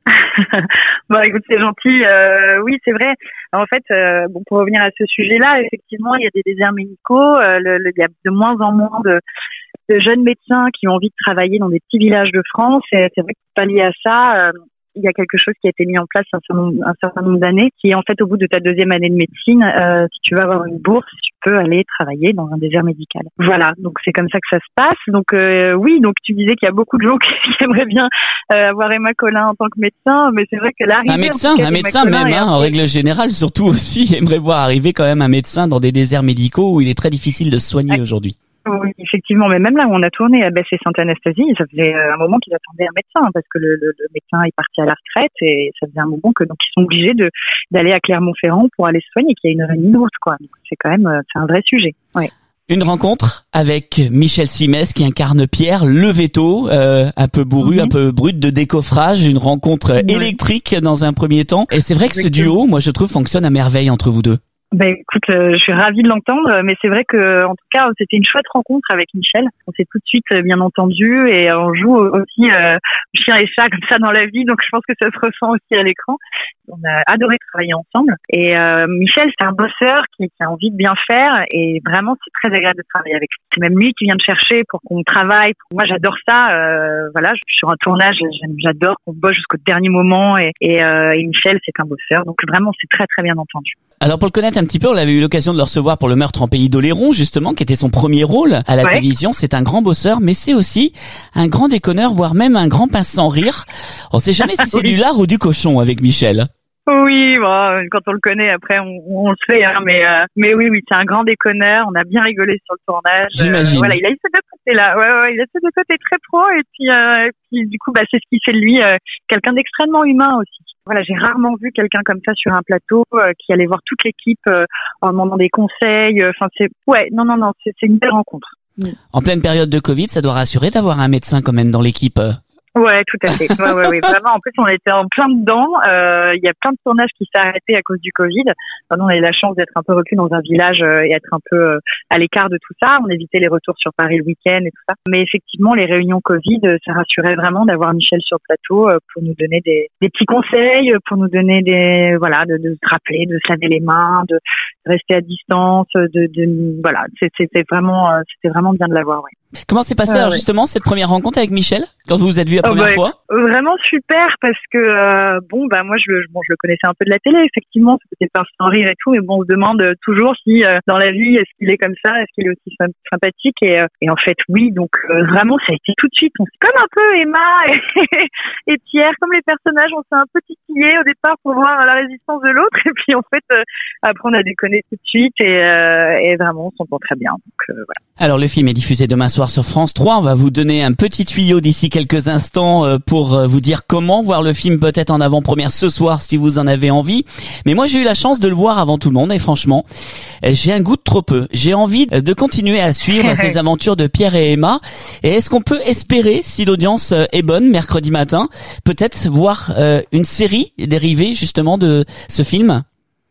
Bon, écoute, c'est gentil. Euh, oui, c'est vrai. En fait, euh, bon, pour revenir à ce sujet-là, effectivement, il y a des déserts médicaux. Euh, le, le, il y a de moins en moins de, de jeunes médecins qui ont envie de travailler dans des petits villages de France. Et c'est vrai que pour pallier à ça, euh, il y a quelque chose qui a été mis en place un certain nombre, un certain nombre d'années, qui est en fait au bout de ta deuxième année de médecine, euh, si tu veux avoir une bourse, tu peux aller travailler dans un désert médical. Voilà, donc c'est comme ça que ça se passe. Donc euh, oui, donc tu disais qu'il y a beaucoup de gens qui aimeraient bien euh, avoir Emma Collin en tant que médecin, mais c'est vrai que l'arrivée... Un médecin, un médecin même, hein, en règle générale, surtout aussi, aimerait voir arriver quand même un médecin dans des déserts médicaux où il est très difficile de se soigner ouais. aujourd'hui. Oui, effectivement, mais même là où on a tourné à Besse et Sainte-Anastasie, ça faisait un moment qu'ils attendaient un médecin parce que le, le, le médecin est parti à la retraite et ça faisait un moment que donc ils sont obligés de d'aller à Clermont-Ferrand pour aller se soigner, qu'il y a une réunion lourde, quoi. Donc c'est quand même c'est un vrai sujet. Ouais. Une rencontre avec Michel Simès qui incarne Pierre, le veto, euh, un peu bourru, mmh. un peu brut de décoffrage, une rencontre mmh. électrique dans un premier temps. Et c'est vrai que ce duo, moi je trouve, fonctionne à merveille entre vous deux. Ben écoute, euh, je suis ravie de l'entendre, mais c'est vrai que en tout cas c'était une chouette rencontre avec Michel. On s'est tout de suite bien entendu et on joue aussi euh, chien et chat comme ça dans la vie, donc je pense que ça se ressent aussi à l'écran. On a adoré travailler ensemble et euh, Michel c'est un bosseur qui, qui a envie de bien faire et vraiment c'est très agréable de travailler avec lui. C'est même lui qui vient me chercher pour qu'on travaille. Moi j'adore ça. Euh, voilà, je suis sur un tournage, j'adore qu'on bosse jusqu'au dernier moment et, et, euh, et Michel c'est un bosseur, donc vraiment c'est très très bien entendu. Alors pour le connaître un petit peu, on avait eu l'occasion de le recevoir pour Le Meurtre en Pays d'Oléron, justement, qui était son premier rôle à la ouais. télévision. C'est un grand bosseur, mais c'est aussi un grand déconneur, voire même un grand pince sans rire. On sait jamais si c'est oui. du lard ou du cochon avec Michel. Oui, bon, quand on le connaît, après, on, on le sait, hein, mais, euh, mais oui, oui, c'est un grand déconneur. On a bien rigolé sur le tournage. J'imagine. Euh, voilà, il a eu ces deux côtés-là. Ouais, ouais, il a ces deux côtés très pro, et puis, euh, et puis du coup, bah, c'est ce qui fait de lui euh, quelqu'un d'extrêmement humain aussi. Voilà, j'ai rarement vu quelqu'un comme ça sur un plateau euh, qui allait voir toute l'équipe euh, en demandant des conseils. Enfin, euh, c'est ouais, non, non, non, c'est, c'est une belle rencontre. En pleine période de Covid, ça doit rassurer d'avoir un médecin quand même dans l'équipe. Euh. Ouais, tout à fait. Ouais, ouais, ouais. Vraiment, en plus, on était en plein dedans. Euh, il y a plein de tournages qui s'est arrêté à cause du Covid. Enfin, nous, on a eu la chance d'être un peu reclus dans un village euh, et être un peu euh, à l'écart de tout ça. On évitait les retours sur Paris le week-end et tout ça. Mais effectivement, les réunions Covid, ça rassurait vraiment d'avoir Michel sur le plateau euh, pour nous donner des, des petits conseils, pour nous donner des, voilà, de, de se rappeler, de se laver les mains, de rester à distance, de, de voilà. C'était vraiment, euh, c'était vraiment bien de l'avoir, ouais. Comment s'est passée euh, alors ouais. justement cette première rencontre avec Michel quand vous vous êtes vu la première oh, bah, fois? Vraiment super parce que euh, bon bah moi je le bon, je le connaissais un peu de la télé effectivement, c'était pas sans rire et tout, mais bon on se demande toujours si euh, dans la vie est-ce qu'il est comme ça, est-ce qu'il est aussi sympathique et, euh, et en fait oui, donc euh, vraiment ça a été tout de suite, on s'est comme un peu Emma et, et Pierre, comme les personnages, on s'est un peu titillé au départ pour voir la résistance de l'autre et puis en fait euh, après on a déconné tout de suite et, euh, et vraiment on s'entend très bien, donc euh, voilà. Alors le film est diffusé demain soir sur France trois. On va vous donner un petit tuyau d'ici quelques instants pour vous dire comment voir le film peut-être en avant-première ce soir si vous en avez envie. Mais moi j'ai eu la chance de le voir avant tout le monde et franchement j'ai un goût de trop peu. J'ai envie de continuer à suivre ces aventures de Pierre et Emma. Et est-ce qu'on peut espérer, si l'audience est bonne mercredi matin, peut-être voir une série dérivée justement de ce film ?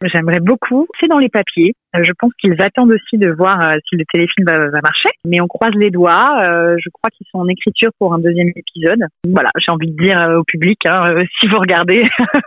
J'aimerais beaucoup. C'est dans les papiers. Euh, je pense qu'ils attendent aussi de voir euh, si le téléfilm va, va marcher. Mais on croise les doigts. Euh, je crois qu'ils sont en écriture pour un deuxième épisode. Voilà, j'ai envie de dire euh, au public, hein, euh, si vous regardez,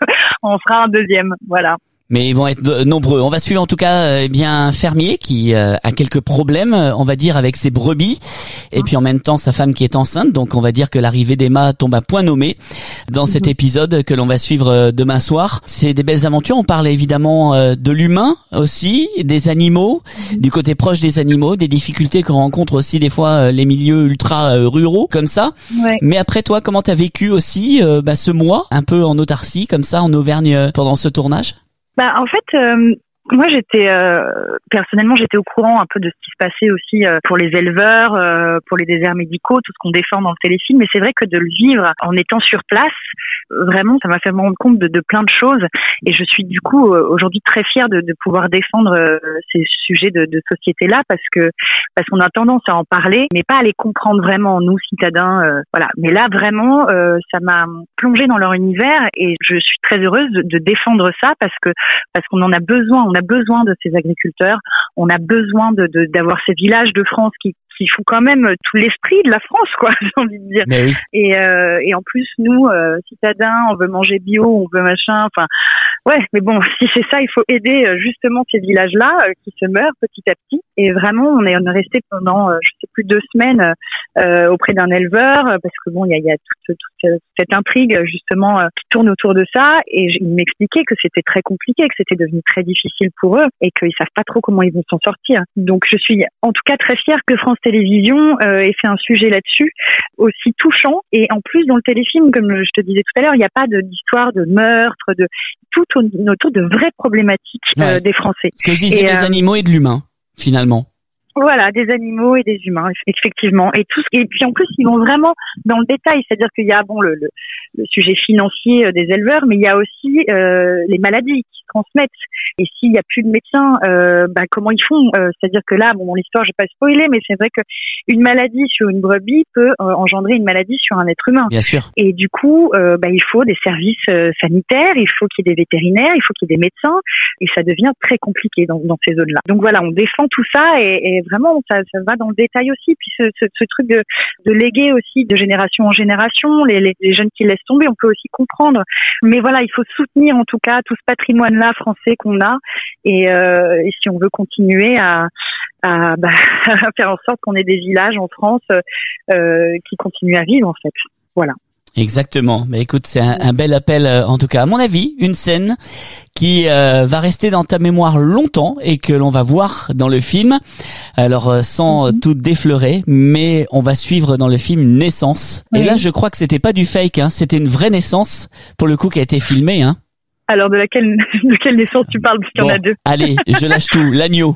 on fera un deuxième. Voilà. Mais ils vont être de- nombreux. On va suivre en tout cas euh, eh bien un fermier qui euh, a quelques problèmes, euh, on va dire, avec ses brebis, et puis en même temps sa femme qui est enceinte. Donc on va dire que l'arrivée d'Emma tombe à point nommé dans cet épisode que l'on va suivre euh, demain soir. C'est des belles aventures. On parle évidemment euh, de l'humain aussi, des animaux, du côté proche des animaux, des difficultés que rencontrent aussi des fois euh, les milieux ultra euh, ruraux comme ça. Ouais. Mais après toi, comment t'as vécu aussi euh, bah, ce mois un peu en autarcie comme ça en Auvergne euh, pendant ce tournage? Bah en fait, euh, moi j'étais euh, personnellement j'étais au courant un peu de ce qui se passait aussi euh, pour les éleveurs, euh, pour les déserts médicaux, tout ce qu'on défend dans le téléfilm. Mais c'est vrai que de le vivre en étant sur place, vraiment, ça m'a fait me rendre compte de, de plein de choses. Et je suis du coup euh, aujourd'hui très fière de, de pouvoir défendre euh, ces sujets de, de société-là, parce que parce qu'on a tendance à en parler, mais pas à les comprendre vraiment, nous citadins. Euh, voilà. Mais là vraiment, euh, ça m'a plongée dans leur univers et je suis très heureuse de, de défendre ça parce que parce qu'on en a besoin. On a besoin de ces agriculteurs. On a besoin de, de d'avoir ces villages de France qui qui font quand même tout l'esprit de la France, quoi, j'ai envie de dire. Mais oui. Et euh, et en plus nous euh, citadins, on veut manger bio, on veut machin, enfin ouais, mais bon, si c'est ça, il faut aider euh, justement ces villages-là euh, qui se meurent petit à petit. Et vraiment, on est on est resté pendant euh, je sais plus deux semaines euh, auprès d'un éleveur euh, parce que bon, il y a il y a toute, toute cette intrigue justement euh, qui tourne autour de ça. Et j- il m'expliquait que c'était très compliqué, que c'était devenu très difficile pour eux et qu'ils savent pas trop comment ils vont s'en sortir. Donc je suis en tout cas très fière que France Télévisions euh, ait fait un sujet là-dessus aussi touchant. Et en plus dans le téléfilm, comme je te disais tout à l'heure, il n'y a pas de, d'histoire de meurtre, de tout au- autour de vraies problématiques euh, Ouais. des Français. Ce que je disais Et, des euh, animaux et de l'humain, finalement. Voilà, des animaux et des humains, eff- effectivement. Et tout, ce- et puis en plus, ils vont vraiment dans le détail, c'est-à-dire qu'il y a bon le, le, le sujet financier euh, des éleveurs, mais il y a aussi euh, les maladies qui se transmettent. Et s'il n'y a plus de médecins, euh, bah, comment ils font Euh, C'est-à-dire que là, bon, l'histoire, je vais pas spoiler, mais c'est vrai que une maladie sur une brebis peut euh, engendrer une maladie sur un être humain. Bien sûr. Et du coup, euh, bah, il faut des services euh, sanitaires, il faut qu'il y ait des vétérinaires, il faut qu'il y ait des médecins, et ça devient très compliqué dans, dans ces zones-là. Donc voilà, on défend tout ça, et, et vraiment, ça, ça va dans le détail aussi. Puis ce, ce, ce truc de, de léguer aussi de génération en génération, les, les, les jeunes qui laissent tomber, on peut aussi comprendre. Mais voilà, il faut soutenir en tout cas tout ce patrimoine-là français qu'on a, et, euh, et si on veut continuer à à, bah, à faire en sorte qu'on ait des villages en France euh, qui continuent à vivre en fait. Voilà. Exactement. Mais écoute, c'est un, un bel appel, euh, en tout cas, à mon avis, une scène qui euh, va rester dans ta mémoire longtemps et que l'on va voir dans le film. Alors, euh, sans mm-hmm. tout défleurer, mais on va suivre dans le film une naissance. Oui. Et là, je crois que c'était pas du fake, hein, c'était une vraie naissance, pour le coup, qui a été filmée, hein. Alors, de laquelle, de quelle naissance tu parles, parce qu'il bon, y en a deux. Allez, je lâche tout, l'agneau.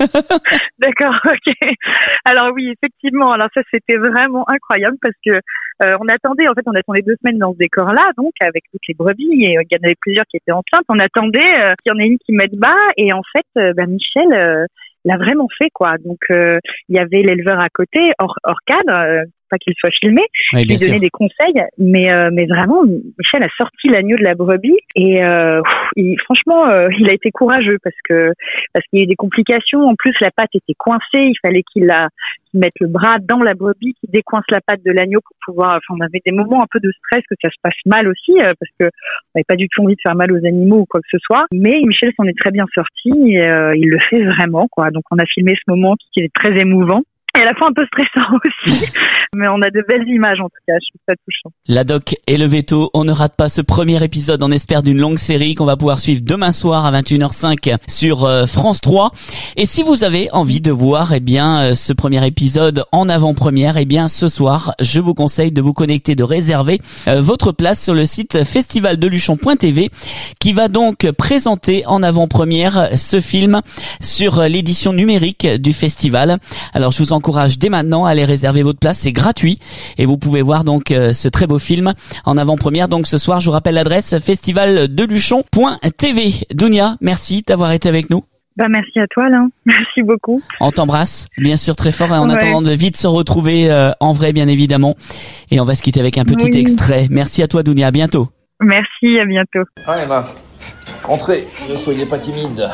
D'accord, ok. Alors oui, effectivement, alors ça, c'était vraiment incroyable parce que euh, on attendait, en fait, on attendait deux semaines dans ce décor-là, donc, avec toutes les brebis, et euh, il y en avait plusieurs qui étaient enceintes. On attendait euh, qu'il y en ait une qui mette bas, et en fait, euh, bah, Michel euh, l'a vraiment fait, quoi. Donc, euh, il y avait l'éleveur à côté, hors, hors cadre, euh, pas qu'il soit filmé, oui, lui donner des conseils, mais euh, mais vraiment Michel a sorti l'agneau de la brebis et euh, il, franchement euh, il a été courageux parce que parce qu'il y a eu des complications. En plus la patte était coincée, il fallait qu'il la qu'il mette le bras dans la brebis, qu'il décoince la patte de l'agneau pour pouvoir. Enfin, on avait des moments un peu de stress, que ça se passe mal aussi euh, parce que on n'avait pas du tout envie de faire mal aux animaux ou quoi que ce soit. Mais Michel s'en est très bien sorti et euh, il le fait vraiment, quoi. Donc on a filmé ce moment qui est très émouvant. Et à la fois un peu stressant aussi, mais on a de belles images en tout cas, je trouve ça touchant. La doc et le veto, on ne rate pas ce premier épisode, on espère d'une longue série qu'on va pouvoir suivre demain soir à vingt et une heures cinq sur euh, France trois. Et si vous avez envie de voir eh bien euh, ce premier épisode en avant-première, eh bien ce soir, je vous conseille de vous connecter, de réserver euh, votre place sur le site festival de luchon point t v qui va donc présenter en avant-première ce film sur euh, l'édition numérique du festival. Alors je vous en encourage dès maintenant à aller réserver votre place, c'est gratuit et vous pouvez voir donc euh, ce très beau film en avant-première. Donc ce soir, je vous rappelle l'adresse festival de luchon point t v. Dounia, merci d'avoir été avec nous. Bah merci à toi Alain, merci beaucoup. On t'embrasse, bien sûr très fort, et en ouais. attendant de vite se retrouver euh, en vrai bien évidemment. Et on va se quitter avec un petit oui. extrait. Merci à toi Dounia, à bientôt. Merci, à bientôt. Hi Emma. Entrez, ne soyez pas timide.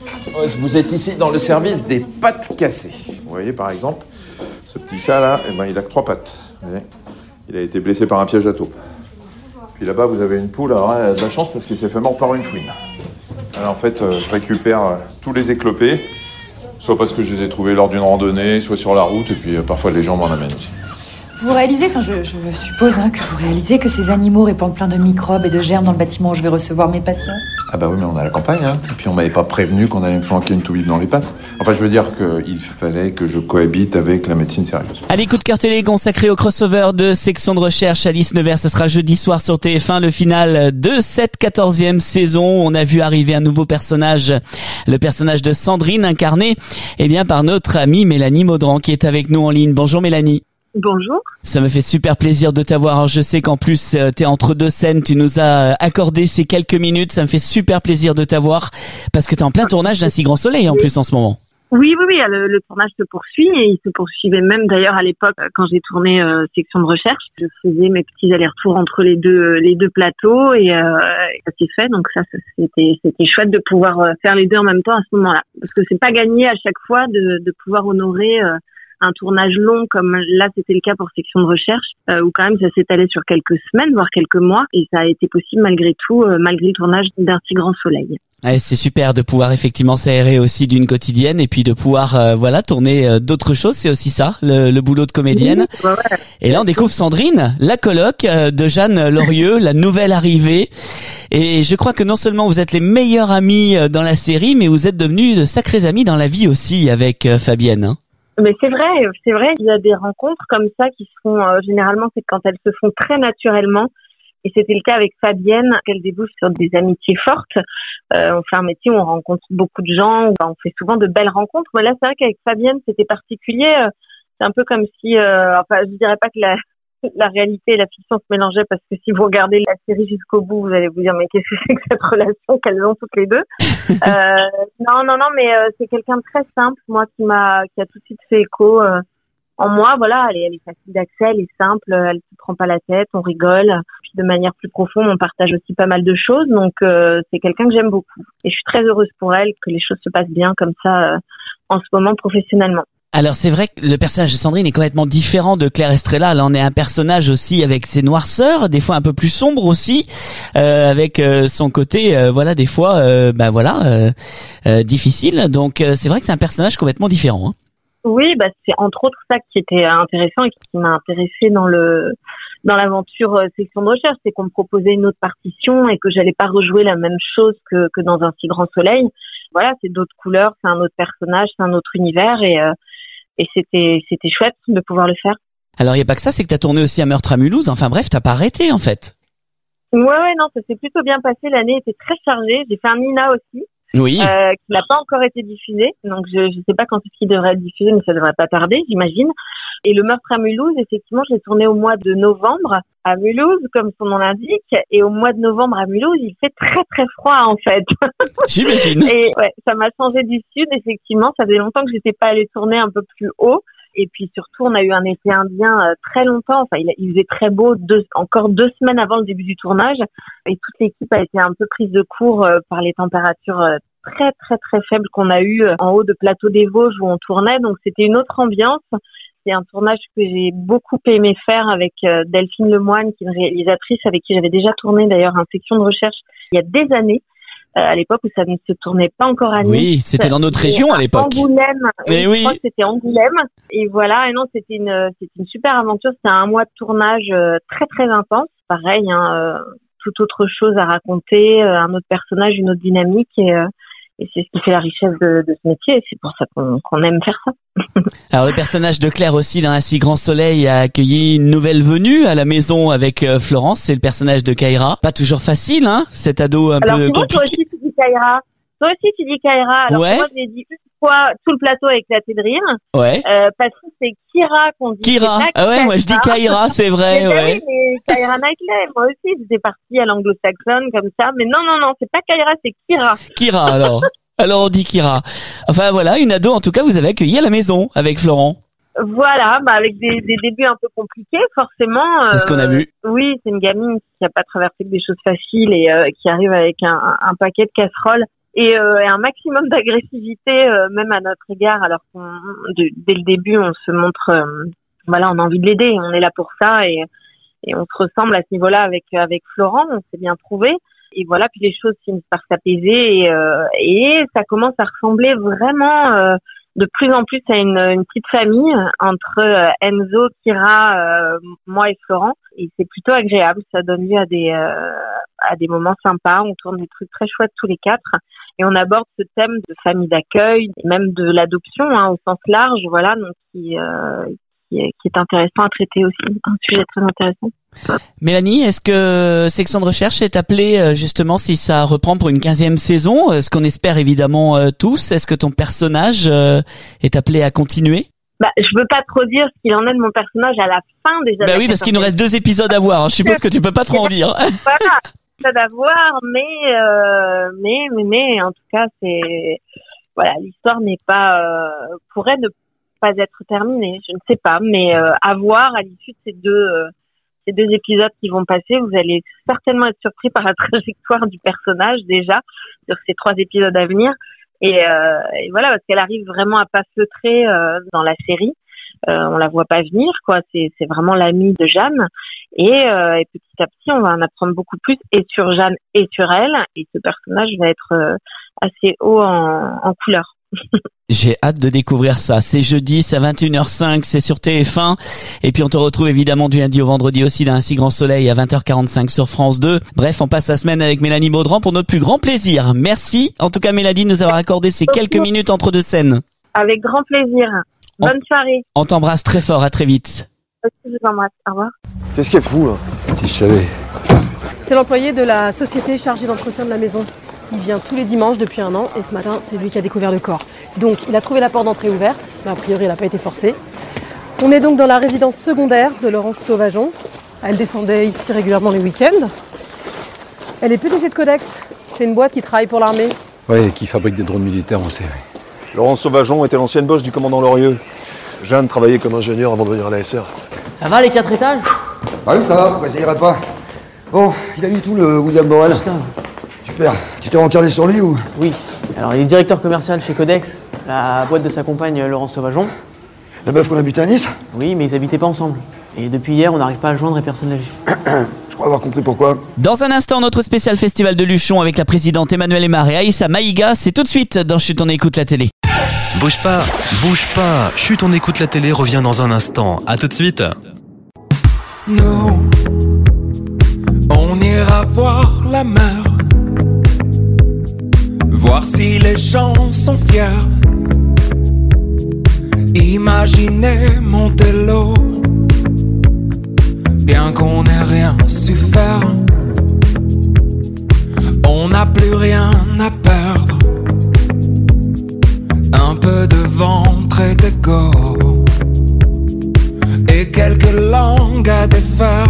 Vous êtes ici dans le service des pattes cassées. Vous voyez, par exemple, ce petit chat-là, eh ben, il a que trois pattes. Vous voyez, il a été blessé par un piège à taupe. Puis là-bas, vous avez une poule, alors elle a de la chance parce qu'il s'est fait mordre par une fouine. Alors en fait, je récupère tous les éclopés, soit parce que je les ai trouvés lors d'une randonnée, soit sur la route, et puis parfois les gens m'en amènent. Vous réalisez, enfin je, je suppose hein, que vous réalisez que ces animaux répandent plein de microbes et de germes dans le bâtiment où je vais recevoir mes patients. Ah bah oui, mais on est à la campagne, hein. Et puis on m'avait pas prévenu qu'on allait me flanquer une toubib dans les pattes. Enfin, je veux dire qu'il fallait que je cohabite avec la médecine sérieuse. Allez, coup de cœur télé consacré au crossover de section de recherche Alice Nevers. Ça sera jeudi soir sur T F un, le final de cette quatorzième saison. On a vu arriver un nouveau personnage, le personnage de Sandrine, incarné eh bien par notre amie Mélanie Maudran, qui est avec nous en ligne. Bonjour Mélanie. Bonjour. Ça me fait super plaisir de t'avoir. Alors, je sais qu'en plus, euh, t'es entre deux scènes. Tu nous as accordé ces quelques minutes. Ça me fait super plaisir de t'avoir parce que t'es en plein tournage d'Un si grand soleil en plus en ce moment. Oui, oui, oui. Le, le tournage se poursuit et il se poursuivait même d'ailleurs à l'époque quand j'ai tourné euh, section de recherche. Je faisais mes petits allers-retours entre les deux les deux plateaux et euh, ça s'est fait. Donc ça, ça c'était c'était chouette de pouvoir faire les deux en même temps à ce moment-là parce que c'est pas gagné à chaque fois de de pouvoir honorer euh, un tournage long comme là c'était le cas pour section de recherche euh, où quand même ça s'étalait sur quelques semaines voire quelques mois et ça a été possible malgré tout euh, malgré le tournage d'Un si grand soleil. Ouais, c'est super de pouvoir effectivement s'aérer aussi d'une quotidienne et puis de pouvoir euh, voilà tourner euh, d'autres choses, c'est aussi ça le, le boulot de comédienne. Oui, ouais, ouais. Et là on découvre Sandrine, la coloc euh, de Jeanne Lorieux, la nouvelle arrivée. Et je crois que non seulement vous êtes les meilleures amies euh, dans la série, mais vous êtes devenues de sacrées amies dans la vie aussi avec euh, Fabienne. Hein. Mais c'est vrai, c'est vrai, il y a des rencontres comme ça qui se font, euh, généralement, c'est quand elles se font très naturellement. Et c'était le cas avec Fabienne, qu'elle débouche sur des amitiés fortes. Euh, on fait un métier où on rencontre beaucoup de gens, où on fait souvent de belles rencontres. Mais là, c'est vrai qu'avec Fabienne, c'était particulier. C'est un peu comme si, euh, enfin, je dirais pas que la, la réalité et la fiction se mélangeaient parce que si vous regardez la série jusqu'au bout, vous allez vous dire mais qu'est-ce que c'est que cette relation qu'elles ont toutes les deux. euh, non, non, non, mais euh, c'est quelqu'un de très simple, moi, qui m'a, qui a tout de suite fait écho euh, en moi. Voilà, elle est, elle est facile d'accès, elle est simple, elle se prend pas la tête, on rigole. Puis de manière plus profonde, on partage aussi pas mal de choses. Donc euh, c'est quelqu'un que j'aime beaucoup et je suis très heureuse pour elle que les choses se passent bien comme ça euh, en ce moment professionnellement. Alors c'est vrai que le personnage de Sandrine est complètement différent de Claire Estrella. Là on est un personnage aussi avec ses noirceurs, des fois un peu plus sombre aussi, euh, avec euh, son côté euh, voilà des fois euh, bah voilà euh, euh, difficile. Donc euh, c'est vrai que c'est un personnage complètement différent. Hein. Oui, bah c'est entre autres ça qui était intéressant et qui m'a intéressée dans le dans l'aventure euh, section de recherche, c'est qu'on me proposait une autre partition et que j'allais pas rejouer la même chose que que dans Un si grand soleil. Voilà, c'est d'autres couleurs, c'est un autre personnage, c'est un autre univers et euh, Et c'était c'était chouette de pouvoir le faire. Alors il y a pas que ça, c'est que t'as tourné aussi à Meurtre à Mulhouse. Enfin bref, t'as pas arrêté en fait. Ouais ouais non, ça s'est plutôt bien passé. L'année était très chargée. J'ai fait un Nina aussi. Oui. Euh, qui n'a pas encore été diffusé. Donc je je sais pas quand est-ce qu'il devrait être diffusé, mais ça devrait pas tarder, j'imagine. Et le Meurtre à Mulhouse, effectivement, je l'ai tourné au mois de novembre à Mulhouse, comme son nom l'indique. Et au mois de novembre à Mulhouse, il fait très très froid en fait. J'imagine. Et ouais, ça m'a changé du sud. Effectivement, ça faisait longtemps que j'étais pas allée tourner un peu plus haut. Et puis surtout, on a eu un été indien euh, très longtemps. Enfin, il, il faisait très beau deux, encore deux semaines avant le début du tournage. Et toute l'équipe a été un peu prise de court euh, par les températures euh, très très très faibles qu'on a eues euh, en haut de Plateau des Vosges où on tournait. Donc c'était une autre ambiance. C'est un tournage que j'ai beaucoup aimé faire avec euh, Delphine Lemoine, qui est une réalisatrice avec qui j'avais déjà tourné d'ailleurs en section de recherche il y a des années. Euh, à l'époque où ça ne se tournait pas encore à Nice. Oui, c'était dans notre région à l'époque. Angoulême. Et oui. Je crois que c'était Angoulême. Et voilà, et non, c'était une, c'était une super aventure. C'était un mois de tournage euh, très très intense. Pareil, hein, euh, toute autre chose à raconter, euh, un autre personnage, une autre dynamique, et, euh, et c'est ce qui fait la richesse de, de ce métier. Et c'est pour ça qu'on, qu'on aime faire ça. Alors le personnage de Claire aussi dans Un si grand soleil a accueilli une nouvelle venue à la maison avec euh, Florence. C'est le personnage de Kaira. Pas toujours facile, hein, cet ado un Alors, peu moi, compliqué. toi aussi tu dis Kaira. Toi aussi tu dis Kaira. Alors Ouais. moi je l'ai dit une fois, tout le plateau a éclaté de rire. Ouais. Euh, parce que c'est Kira qu'on dit. Kira. C'est pas Ah ouais, moi je dis Kaira, c'est vrai, Mais ben ouais. oui, mais Kaira Knightley. Moi aussi j'étais partie à l'anglo-saxonne comme ça. Mais non, non, non, c'est pas Kaira, c'est Kira. Kira alors. Alors on dit Kira. Enfin voilà, une ado en tout cas vous avez accueilli à la maison avec Florent. Voilà, bah avec des, des débuts un peu compliqués, forcément. C'est ce qu'on a vu. Oui, c'est une gamine qui n'a pas traversé que des choses faciles et euh, qui arrive avec un, un paquet de casseroles et, euh, et un maximum d'agressivité, euh, même à notre égard, alors qu'on de, dès le début, on se montre, euh, voilà, on a envie de l'aider, on est là pour ça et, et on se ressemble à ce niveau-là avec avec Florent, on s'est bien prouvé. Et voilà, puis les choses finissent par s'apaiser et, euh, et ça commence à ressembler vraiment euh, de plus en plus à une, une petite famille entre euh, Enzo, Kira, euh, moi et Florent. Et c'est plutôt agréable, ça donne lieu à des euh, à des moments sympas. On tourne des trucs très chouettes tous les quatre et on aborde ce thème de famille d'accueil, et même de l'adoption hein, au sens large, voilà, donc qui euh, qui est, qui est intéressant à traiter aussi, un sujet très intéressant. Mélanie, est-ce que Section de Recherche est appelée justement si ça reprend pour une quinzième saison, ce qu'on espère évidemment euh, tous? Est-ce que ton personnage euh, est appelé à continuer? Bah, je veux pas trop dire ce qu'il en est de mon personnage à la fin déjà. Bah oui, parce qu'il nous reste deux épisodes à voir. Hein. Je suppose que tu peux pas trop en dire. Voilà, épisode à voir, mais euh, mais mais mais en tout cas c'est voilà, l'histoire n'est pas euh, pourrait ne pas être terminée. Je ne sais pas, mais euh, à voir à l'issue de ces deux euh, ces deux épisodes qui vont passer, vous allez certainement être surpris par la trajectoire du personnage déjà sur ces trois épisodes à venir. Et, euh, et voilà, parce qu'elle arrive vraiment à pas feutrer euh, dans la série. Euh, on la voit pas venir, quoi. C'est, c'est vraiment l'amie de Jeanne. Et, euh, et petit à petit, on va en apprendre beaucoup plus et sur Jeanne et sur elle. Et ce personnage va être euh, assez haut en, en couleur. J'ai hâte de découvrir ça. C'est jeudi, c'est à vingt et une heures cinq, c'est sur T F un. Et puis on te retrouve évidemment du lundi au vendredi aussi dans Un si grand soleil à vingt heures quarante-cinq sur France deux. Bref, on passe la semaine avec Mélanie Baudran pour notre plus grand plaisir. Merci en tout cas Mélanie de nous avoir accordé ces quelques minutes entre deux scènes. Avec grand plaisir. Bonne on, soirée. On t'embrasse très fort, à très vite. Je vous embrasse, au revoir. Qu'est-ce qu'elle fout là? Si je savais. C'est l'employé de la société chargée d'entretien de la maison. Il vient tous les dimanches depuis un an et ce matin, c'est lui qui a découvert le corps. Donc, il a trouvé la porte d'entrée ouverte, mais a priori, elle n'a pas été forcée. On est donc dans la résidence secondaire de Laurence Sauvageon. Elle descendait ici régulièrement les week-ends. Elle est P D G de Codex. C'est une boîte qui travaille pour l'armée. Oui, qui fabrique des drones militaires, on sait. Laurence Sauvageon était l'ancienne boss du commandant Lorieux. Jeanne travaillait comme ingénieur avant de venir à la S R. Ça va les quatre étages? Ah oui, ça va, pourquoi ça ira pas? Bon, il a mis tout le William Morel. Super. Tu t'es rencardé sur lui ou? Oui. Alors, il est directeur commercial chez Codex, la boîte de sa compagne Laurence Sauvageon. La meuf qu'on a butée à Nice? Oui, mais ils habitaient pas ensemble. Et depuis hier, on n'arrive pas à le joindre et personne l'a vu. Je crois avoir compris pourquoi. Dans un instant, notre spécial festival de Luchon avec la présidente Emmanuelle Aymar et Aïssa Maïga, c'est tout de suite dans Chut, on écoute la télé. Bouge pas, bouge pas. Chut, on écoute la télé revient dans un instant. À tout de suite. Nous, on ira voir la mer. Voir si les gens sont fiers. Imaginez Montello, bien qu'on n'ait rien su faire. On n'a plus rien à perdre. Un peu de ventre et d'ego et quelques langues à défaire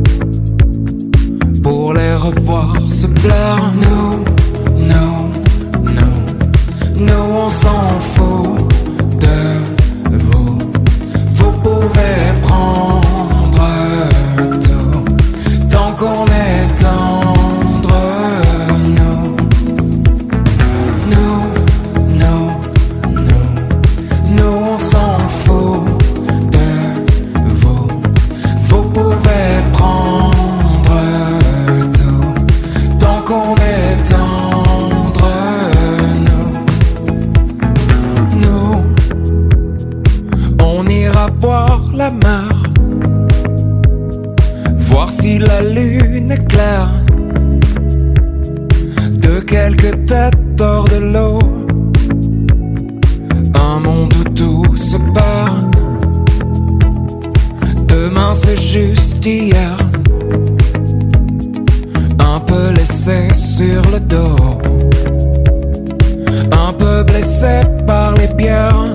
pour les revoir se plaire. Nous, nous, nous, nous on s'en fout de vous. Vous pouvez prendre tout tant qu'on est tendre. Nous, nous, nous, nous, nous on s'en fout de vous. Vous pouvez prendre tout tant qu'on est tendre. Nous, nous, on ira voir la mer, voir si la lune est claire. De quelques têtes hors de l'eau, un monde où tout se perd. Demain c'est juste hier, un peu laissé sur le dos, un peu blessé par les pierres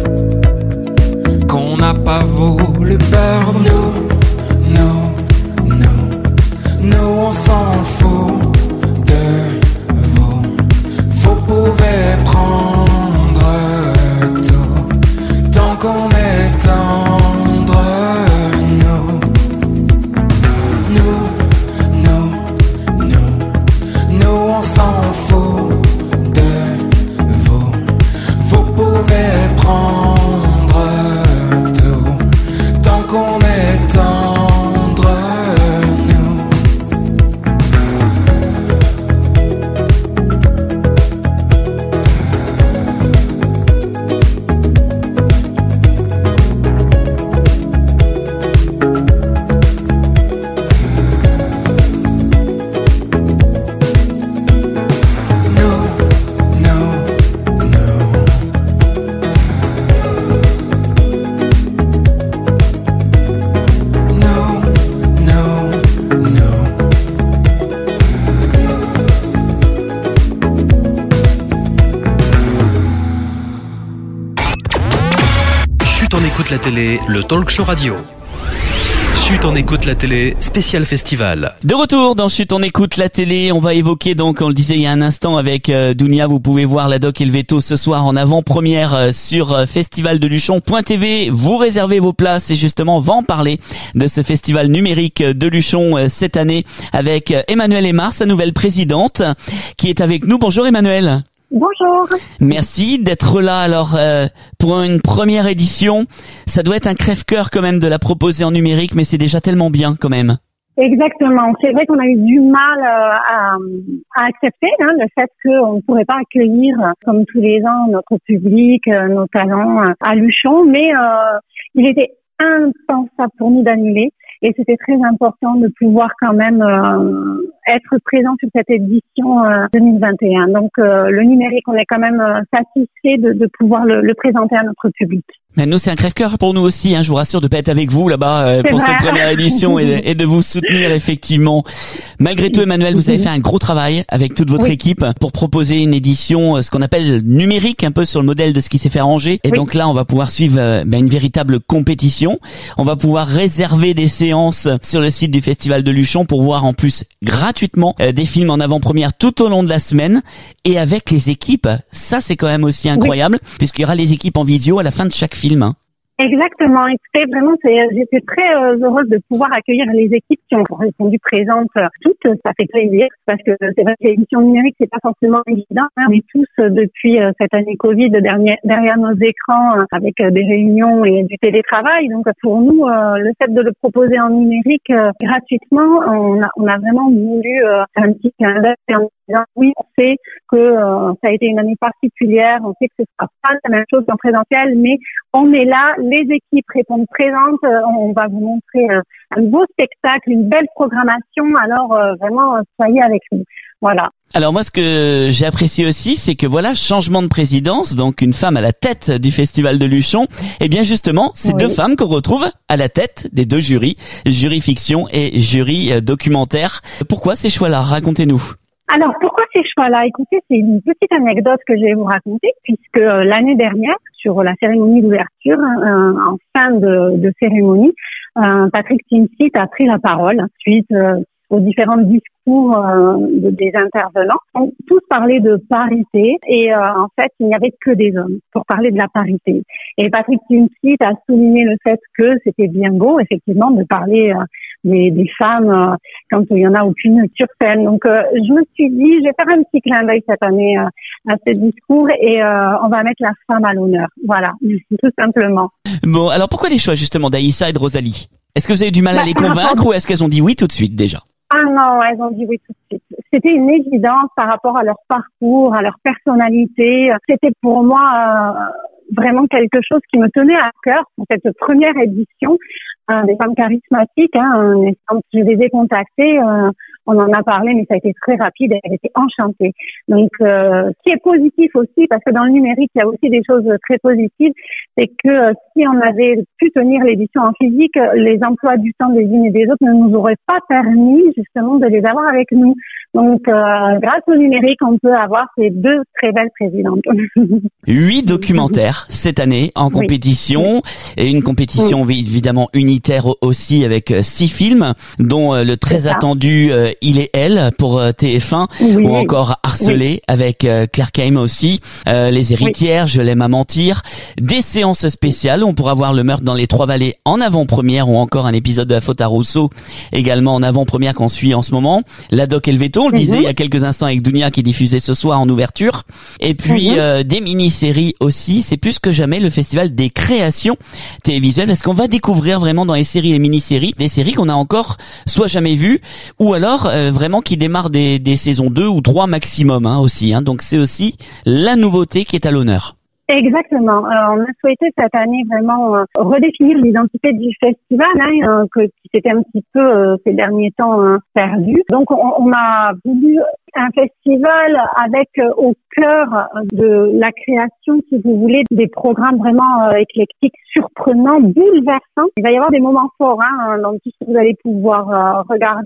qu'on n'a pas voulu perdre. Nous, nous, nous, nous on s'en fout de vous. Vous pouvez prendre tout tant qu'on est tendre. écoute la télé, le talk show radio. Chut, on écoute la télé, spécial festival. De retour dans Chut, on écoute la télé. On va évoquer donc, on le disait il y a un instant avec euh, Dounia, vous pouvez voir la doc Helveto ce soir en avant-première euh, sur euh, festival de luchon point t v. Vous réservez vos places et justement on va en parler de ce festival numérique de Luchon euh, cette année avec euh, Emmanuelle Aymar, sa nouvelle présidente, qui est avec nous. Bonjour Emmanuelle. Bonjour. Merci d'être là. Alors euh, pour une première édition, ça doit être un crève-cœur quand même de la proposer en numérique, mais c'est déjà tellement bien quand même. Exactement. C'est vrai qu'on a eu du mal euh, à, à accepter hein, le fait qu'on ne pourrait pas accueillir, comme tous les ans, notre public, euh, nos talents euh, à Luchon, mais euh, il était impensable pour nous d'annuler. Et c'était très important de pouvoir quand même euh, être présent sur cette édition euh, deux mille vingt et un. Donc euh, le numérique, on est quand même euh, satisfait de, de pouvoir le, le présenter à notre public. Mais nous, c'est un crève-cœur pour nous aussi, hein, je vous rassure, de pas être avec vous là-bas euh, pour vrai. cette première édition et de, et de vous soutenir effectivement. Malgré tout, Emmanuelle, vous avez fait un gros travail avec toute votre oui. équipe pour proposer une édition, ce qu'on appelle numérique, un peu sur le modèle de ce qui s'est fait à Angers. Et oui. donc là, on va pouvoir suivre euh, ben, une véritable compétition. On va pouvoir réserver des séances sur le site du Festival de Luchon pour voir en plus gratuitement euh, des films en avant-première tout au long de la semaine et avec les équipes. Ça, c'est quand même aussi incroyable oui. puisqu'il y aura les équipes en visio à la fin de chaque film. Hein. Exactement. Écoutez, vraiment, c'est, j'étais très euh, heureuse de pouvoir accueillir les équipes qui ont répondu présentes toutes. Ça fait plaisir parce que c'est vrai que l'édition numérique, c'est pas forcément évident. Hein. On est tous euh, depuis euh, cette année Covid derrière, derrière nos écrans euh, avec euh, des réunions et du télétravail. Donc pour nous, euh, le fait de le proposer en numérique euh, gratuitement, on a, on a vraiment voulu euh, un petit clin d'œil en disant oui, on sait que euh, ça a été une année particulière, on sait que ce sera pas la même chose qu'en présentiel, mais on est là, les équipes répondent présentes, euh, on va vous montrer euh, un beau spectacle, une belle programmation, alors euh, vraiment euh, soyez avec nous. Voilà. Alors moi, ce que j'ai apprécié aussi, c'est que voilà, changement de présidence, donc une femme à la tête du Festival de Luchon. Et bien justement, c'est oui. deux femmes qu'on retrouve à la tête des deux jurys, jury fiction et jury euh, documentaire. Pourquoi ces choix-là? Racontez-nous. Alors, pourquoi ces choix-là? Écoutez, c'est une petite anecdote que je vais vous raconter, puisque euh, l'année dernière, sur la cérémonie d'ouverture, euh, en fin de, de cérémonie, euh, Patrick Timsit a pris la parole suite euh, aux différents discours euh, de, des intervenants. On tous parlaient de parité et euh, en fait, il n'y avait que des hommes pour parler de la parité. Et Patrick Timsit a souligné le fait que c'était bien beau, effectivement, de parler euh, des, des femmes euh, quand il y en a aucune sur scène. Donc, euh, je me suis dit, je vais faire un petit clin d'œil cette année euh, à ce discours et euh, on va mettre la femme à l'honneur. Voilà, tout simplement. Bon, alors pourquoi les choix justement d'Aïssa et de Rosalie? Est-ce que vous avez du mal bah, à les convaincre de... ou est-ce qu'elles ont dit oui tout de suite déjà? Ah non, elles ont dit oui tout de suite. C'était une évidence par rapport à leur parcours, à leur personnalité. C'était pour moi euh, vraiment quelque chose qui me tenait à cœur pour cette première édition. Euh, des femmes charismatiques, hein, quand je les ai contactées, euh, on en a parlé, mais ça a été très rapide, elles étaient enchantées. Donc, euh, ce qui est positif aussi, parce que dans le numérique, il y a aussi des choses très positives, c'est que euh, si on avait pu tenir l'édition en physique, les emplois du temps des unes et des autres ne nous auraient pas permis justement de les avoir avec nous. Donc, euh, grâce au numérique, on peut avoir ces deux très belles présidentes. Huit documentaires cette année en compétition, oui. et une compétition oui. évidemment unitaire aussi avec six films, dont euh, le très attendu euh, Il et Elle pour euh, T F un, oui. ou encore Harcelé oui. avec euh, Claire Kaim aussi, euh, Les Héritières, oui. Je l'aime à mentir, des séances spéciales où on pourra voir Le Meurtre dans les Trois Vallées en avant-première ou encore un épisode de La Faute à Rousseau également en avant-première qu'on suit en ce moment, La Doc Helveto, on le disait mm-hmm. il y a quelques instants avec Dounia qui est diffusée ce soir en ouverture, et puis mm-hmm. euh, des mini-séries aussi. C'est plus que jamais le festival des créations télévisuelles parce qu'on va découvrir vraiment dans les séries et mini-séries des séries qu'on a encore soit jamais vues ou alors euh, vraiment qui démarrent des, des saisons deux ou trois maximum hein, aussi. Hein. Donc c'est aussi la nouveauté qui est à l'honneur. Exactement. Euh, on a souhaité cette année vraiment euh, redéfinir l'identité du festival, hein, euh, que, qui s'était un petit peu euh, ces derniers temps euh, perdu. Donc on, on a voulu un festival avec euh, au cœur de la création, si vous voulez, des programmes vraiment euh, éclectiques, surprenants, bouleversants. Il va y avoir des moments forts hein, dans tout ce que vous allez pouvoir euh, regarder.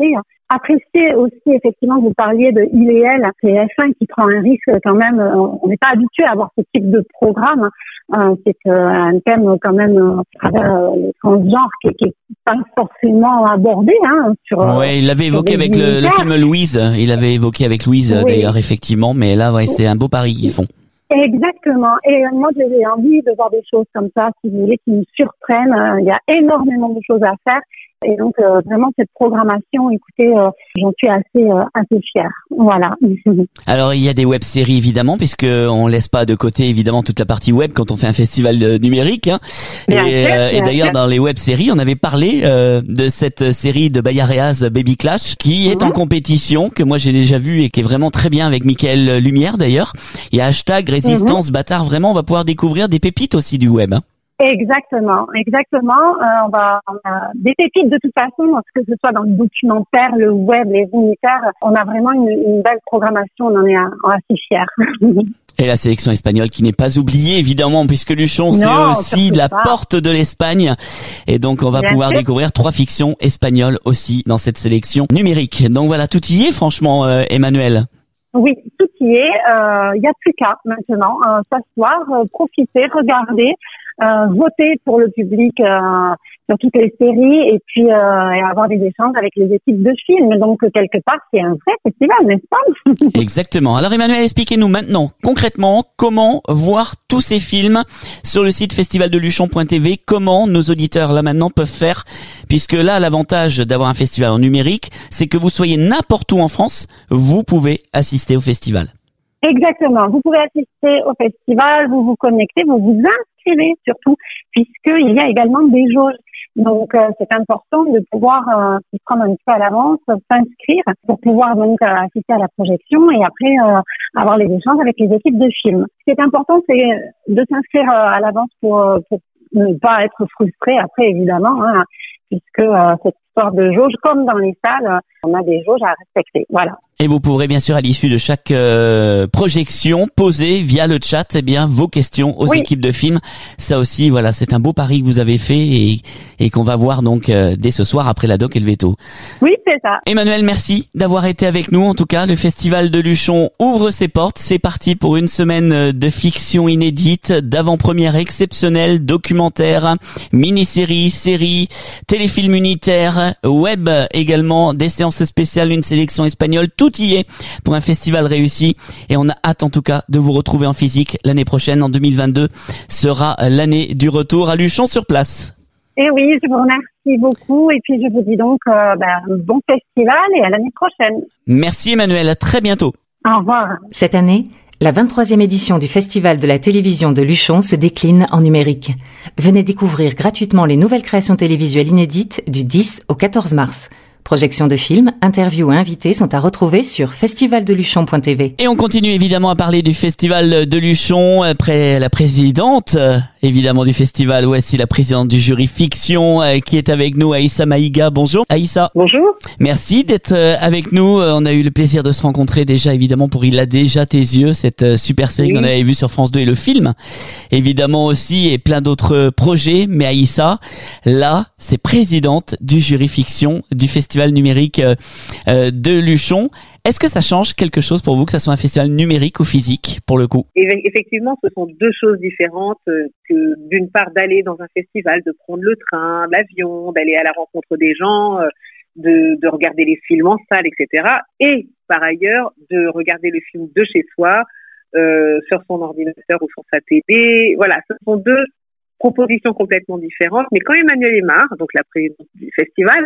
apprécié aussi effectivement que vous parliez de Il et Elle, c'est F un qui prend un risque quand même. On n'est pas habitué à avoir ce type de programme. Euh, c'est un thème quand même à travers euh, le transgenre qui, qui est pas forcément abordé. Hein, sur, ouais, il l'avait évoqué avec le, le film Louise. Il avait évoqué avec Louise oui. d'ailleurs effectivement, mais là ouais, c'est un beau pari qu'ils font. Exactement. Et moi, j'ai envie de voir des choses comme ça, si vous voulez, qui nous surprennent. Il y a énormément de choses à faire. Et donc, euh, vraiment, cette programmation, écoutez, euh, j'en suis assez euh, assez fière. Voilà. Alors, il y a des web-séries, évidemment, puisque on laisse pas de côté, évidemment, toute la partie web quand on fait un festival euh, numérique. Hein. Bien et, sûr, euh, et d'ailleurs, sûr. dans les web-séries, on avait parlé euh, de cette série de Bayareas Baby Clash, qui est mmh. en compétition, que moi j'ai déjà vu et qui est vraiment très bien avec Mickaël Lumière, d'ailleurs. Et hashtag Résistance mmh. Bâtard, vraiment, on va pouvoir découvrir des pépites aussi du web. Hein. Exactement, exactement. Euh, on va, on a des pépites de toute façon, que ce soit dans le documentaire, le web, les unitaires. On a vraiment une, une belle programmation. On en est assez fiers. Et la sélection espagnole qui n'est pas oubliée, évidemment, puisque Luchon, c'est non, aussi la pas. porte de l'Espagne. Et donc, on va Bien pouvoir sûr. découvrir trois fictions espagnoles aussi dans cette sélection numérique. Donc voilà, tout y est, franchement, euh, Emmanuel. Oui, tout y est. Il euh, n'y a plus qu'à maintenant euh, s'asseoir, euh, profiter, regarder. Euh, voter pour le public euh, sur toutes les séries et puis euh, et avoir des échanges avec les équipes de films. Donc quelque part, c'est un vrai festival, n'est-ce pas? Exactement. Alors Emmanuel, expliquez-nous maintenant concrètement comment voir tous ces films sur le site festival de luchon point t v. Comment nos auditeurs là maintenant peuvent faire, puisque là l'avantage d'avoir un festival en numérique, c'est que vous soyez n'importe où en France, vous pouvez assister au festival. Exactement. Vous pouvez assister au festival, vous vous connectez, vous vous inscrivez surtout, puisqu'il y a également des jauges. Donc, euh, c'est important de pouvoir euh, s'y prendre un petit peu à l'avance, s'inscrire pour pouvoir donc euh, assister à la projection et après euh, avoir les échanges avec les équipes de films. Ce qui est important, c'est de s'inscrire euh, à l'avance pour, pour ne pas être frustré après, évidemment, hein, puisque euh, cette histoire de jauge, comme dans les salles, on a des jauges à respecter. Voilà. Et vous pourrez bien sûr à l'issue de chaque euh, projection poser via le chat eh bien vos questions aux oui. équipes de films. Ça aussi voilà, c'est un beau pari que vous avez fait et, et qu'on va voir donc euh, dès ce soir après la doc et le veto. Oui, c'est ça. Emmanuel, merci d'avoir été avec nous. En tout cas, le festival de Luchon ouvre ses portes. C'est parti pour une semaine de fiction inédite, d'avant-première exceptionnelle, documentaire, mini-série, série, téléfilm unitaire, web également, des séances spéciales, une sélection espagnole. Tout y est pour un festival réussi et on a hâte en tout cas de vous retrouver en physique l'année prochaine. En deux mille vingt-deux sera l'année du retour à Luchon sur place. Et oui, je vous remercie beaucoup et puis je vous dis donc euh, ben, bon festival et à l'année prochaine. Merci Emmanuel, à très bientôt. Au revoir. Cette année, la vingt-troisième édition du Festival de la télévision de Luchon se décline en numérique. Venez découvrir gratuitement les nouvelles créations télévisuelles inédites du dix au quatorze mars. Projections de films, interviews et invités sont à retrouver sur festival de luchon point t v. Et on continue évidemment à parler du festival de Luchon après la présidente, euh, évidemment du festival, voici la présidente du jury fiction euh, qui est avec nous, Aïssa Maïga. Bonjour Aïssa. Bonjour. Merci d'être euh, avec nous. Euh, on a eu le plaisir de se rencontrer déjà évidemment pour Il a déjà tes yeux, cette euh, super série oui. qu'on avait vue sur France deux et le film. Évidemment aussi et plein d'autres projets, mais Aïssa, là, c'est présidente du jury fiction du festival numérique euh, euh, de Luchon. Est-ce que ça change quelque chose pour vous que ça soit un festival numérique ou physique pour le coup? Effectivement, ce sont deux choses différentes euh, que d'une part d'aller dans un festival, de prendre le train, l'avion, d'aller à la rencontre des gens, euh, de, de regarder les films en salle, et cetera. Et par ailleurs, de regarder le film de chez soi, euh, sur son ordinateur ou sur sa télé. Voilà, ce sont deux propositions complètement différentes. Mais quand Emmanuelle Aymar, donc la présidente du festival,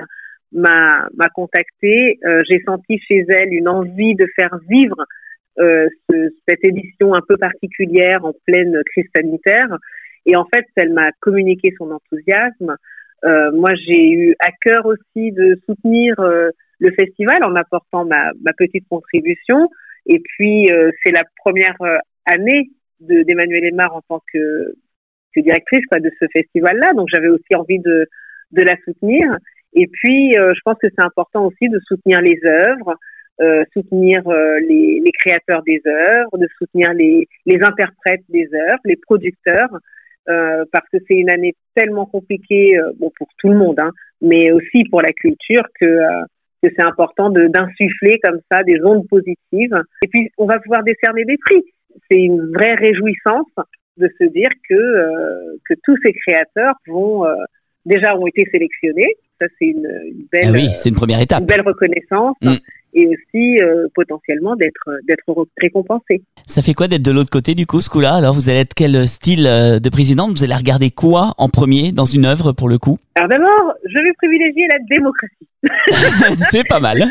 m'a m'a contactée, euh, j'ai senti chez elle une envie de faire vivre euh, ce, cette édition un peu particulière en pleine crise sanitaire. Et en fait, elle m'a communiqué son enthousiasme. Euh, moi, j'ai eu à cœur aussi de soutenir euh, le festival en apportant ma, ma petite contribution. Et puis, euh, c'est la première année de d'Emmanuelle Aymar en tant que, que directrice quoi, de ce festival-là. Donc, j'avais aussi envie de, de la soutenir. Et puis, euh, je pense que c'est important aussi de soutenir les œuvres, euh, soutenir euh, les, les créateurs des œuvres, de soutenir les, les interprètes des œuvres, les producteurs, euh, parce que c'est une année tellement compliquée, euh, bon pour tout le monde, hein, mais aussi pour la culture, que euh, que c'est important de, d'insuffler comme ça des ondes positives. Et puis, on va pouvoir décerner des prix. C'est une vraie réjouissance de se dire que, euh, que tous ces créateurs vont, euh, déjà ont été sélectionnés. Ça, c'est une, une belle, ah oui, c'est une première étape. Une belle reconnaissance. Mm. Et aussi, euh, potentiellement, d'être, d'être récompensés. Ça fait quoi d'être de l'autre côté, du coup, ce coup-là? Alors, vous allez être quel style de présidente? Vous allez regarder quoi en premier dans une œuvre, pour le coup? Alors d'abord, je vais privilégier la démocratie. C'est pas mal.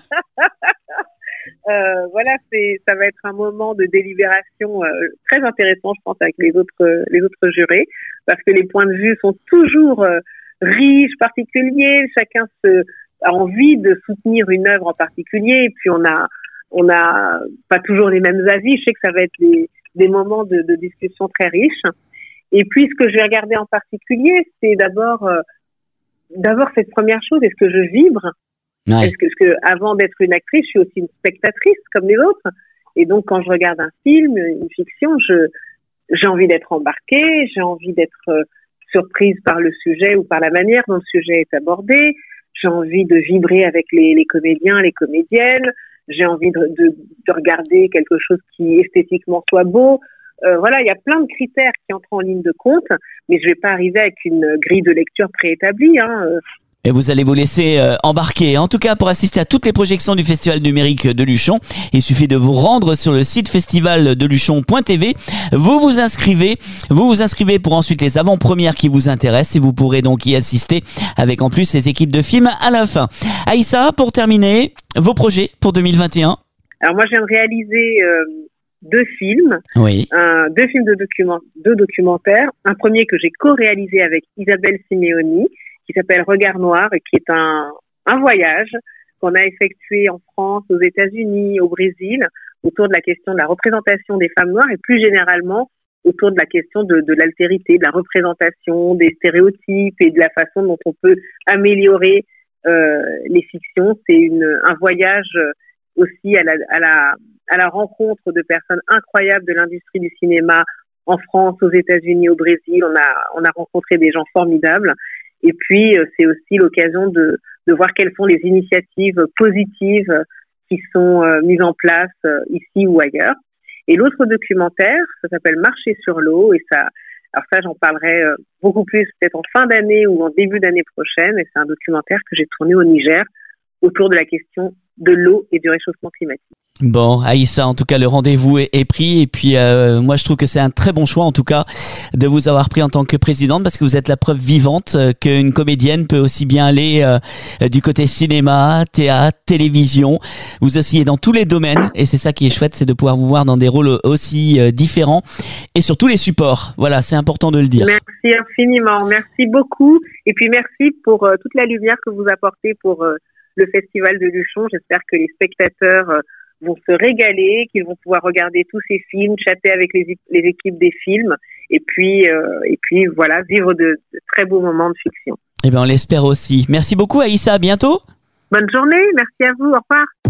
euh, voilà, c'est, ça va être un moment de délibération euh, très intéressant, je pense, avec les autres, les autres jurés, parce que les points de vue sont toujours euh, riches, particuliers. Chacun se a envie de soutenir une œuvre en particulier, et puis on a on a pas toujours les mêmes avis. Je sais que ça va être des des moments de, de discussion très riches. Et puis ce que je vais regarder en particulier, c'est d'abord euh, d'abord cette première chose, est-ce que je vibre? Ouais. Est-ce que, est-ce que avant d'être une actrice, je suis aussi une spectatrice comme les autres? Et donc quand je regarde un film, une fiction, je j'ai envie d'être embarquée, j'ai envie d'être euh, surprise par le sujet ou par la manière dont le sujet est abordé. J'ai envie de vibrer avec les, les comédiens, les comédiennes. J'ai envie de, de, de regarder quelque chose qui esthétiquement soit beau. Euh, voilà, il y a plein de critères qui entrent en ligne de compte, mais je vais pas arriver avec une grille de lecture préétablie. Hein. Et vous allez vous laisser euh, embarquer. En tout cas, pour assister à toutes les projections du Festival numérique de Luchon, il suffit de vous rendre sur le site festival de luchon point t v. Vous vous inscrivez, vous vous inscrivez pour ensuite les avant-premières qui vous intéressent et vous pourrez donc y assister avec en plus les équipes de films à la fin. Aïssa, pour terminer, vos projets pour deux mille vingt et un? Alors moi, je viens de réaliser euh, deux films, oui. un, deux films de document, deux documentaires. Un premier que j'ai co-réalisé avec Isabelle Simeoni, qui s'appelle Regard Noir et qui est un, un voyage qu'on a effectué en France, aux États-Unis, au Brésil, autour de la question de la représentation des femmes noires et plus généralement autour de la question de, de l'altérité, de la représentation, des stéréotypes et de la façon dont on peut améliorer euh, les fictions. C'est une, un voyage aussi à la, à la, à la rencontre de personnes incroyables de l'industrie du cinéma en France, aux États-Unis, au Brésil. On a, on a rencontré des gens formidables. Et puis, c'est aussi l'occasion de, de voir quelles sont les initiatives positives qui sont euh, mises en place euh, ici ou ailleurs. Et l'autre documentaire, ça s'appelle Marcher sur l'eau. Et ça, alors ça, j'en parlerai euh, beaucoup plus peut-être en fin d'année ou en début d'année prochaine. Et c'est un documentaire que j'ai tourné au Niger autour de la question de l'eau et du réchauffement climatique. Bon, Aïssa, en tout cas, le rendez-vous est, est pris. Et puis, euh, moi, je trouve que c'est un très bon choix, en tout cas, de vous avoir pris en tant que présidente, parce que vous êtes la preuve vivante euh, qu'une comédienne peut aussi bien aller euh, du côté cinéma, théâtre, télévision. Vous oscillez dans tous les domaines. Et c'est ça qui est chouette, c'est de pouvoir vous voir dans des rôles aussi euh, différents et sur tous les supports. Voilà, c'est important de le dire. Merci infiniment. Merci beaucoup. Et puis, merci pour euh, toute la lumière que vous apportez pour euh, le Festival de Luchon. J'espère que les spectateurs euh, vont se régaler, qu'ils vont pouvoir regarder tous ces films, chatter avec les, les équipes des films, et puis, euh, et puis voilà, vivre de, de très beaux moments de fiction. Eh bien, on l'espère aussi. Merci beaucoup, Aïssa. À bientôt. Bonne journée. Merci à vous. Au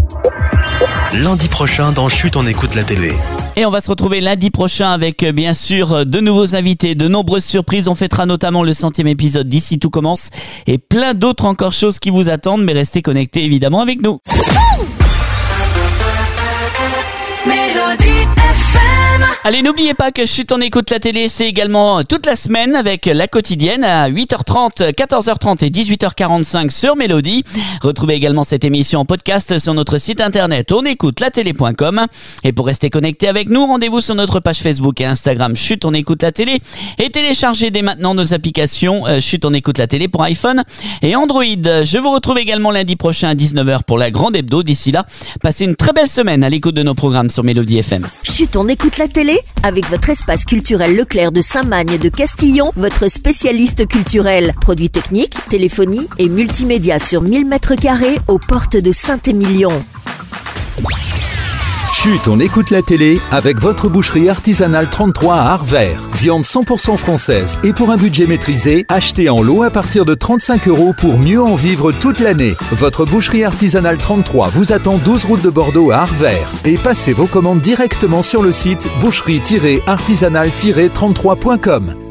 revoir. Lundi prochain, dans Chut, on écoute la télé. Et on va se retrouver lundi prochain avec, bien sûr, de nouveaux invités, de nombreuses surprises. On fêtera notamment le centième épisode d'Ici Tout Commence et plein d'autres encore choses qui vous attendent, mais restez connectés évidemment avec nous. Allez, n'oubliez pas que Chut, on écoute la télé, c'est également toute la semaine avec la quotidienne à huit heures trente, quatorze heures trente et dix-huit heures quarante-cinq sur Mélodie. Retrouvez également cette émission en podcast sur notre site internet on écoute la télé point com. Et pour rester connecté avec nous, rendez-vous sur notre page Facebook et Instagram Chut, on écoute la télé et téléchargez dès maintenant nos applications euh, Chut, on écoute la télé pour iPhone et Android. Je vous retrouve également lundi prochain à dix-neuf heures pour la grande hebdo. D'ici là, passez une très belle semaine à l'écoute de nos programmes sur Mélodie F M. Chut, on écoute la télé avec votre espace culturel Leclerc de Saint-Magne de Castillon, votre spécialiste culturel. Produits techniques, téléphonie et multimédia sur mille mètres carrés aux portes de Saint-Émilion. Chut, on écoute la télé avec votre boucherie artisanale trente-trois à Arvert. Viande cent pour cent française et pour un budget maîtrisé, achetez en lot à partir de trente-cinq euros pour mieux en vivre toute l'année. Votre boucherie artisanale trente-trois vous attend douze route de Bordeaux à Arvert. Et passez vos commandes directement sur le site boucherie artisanale trente-trois point com.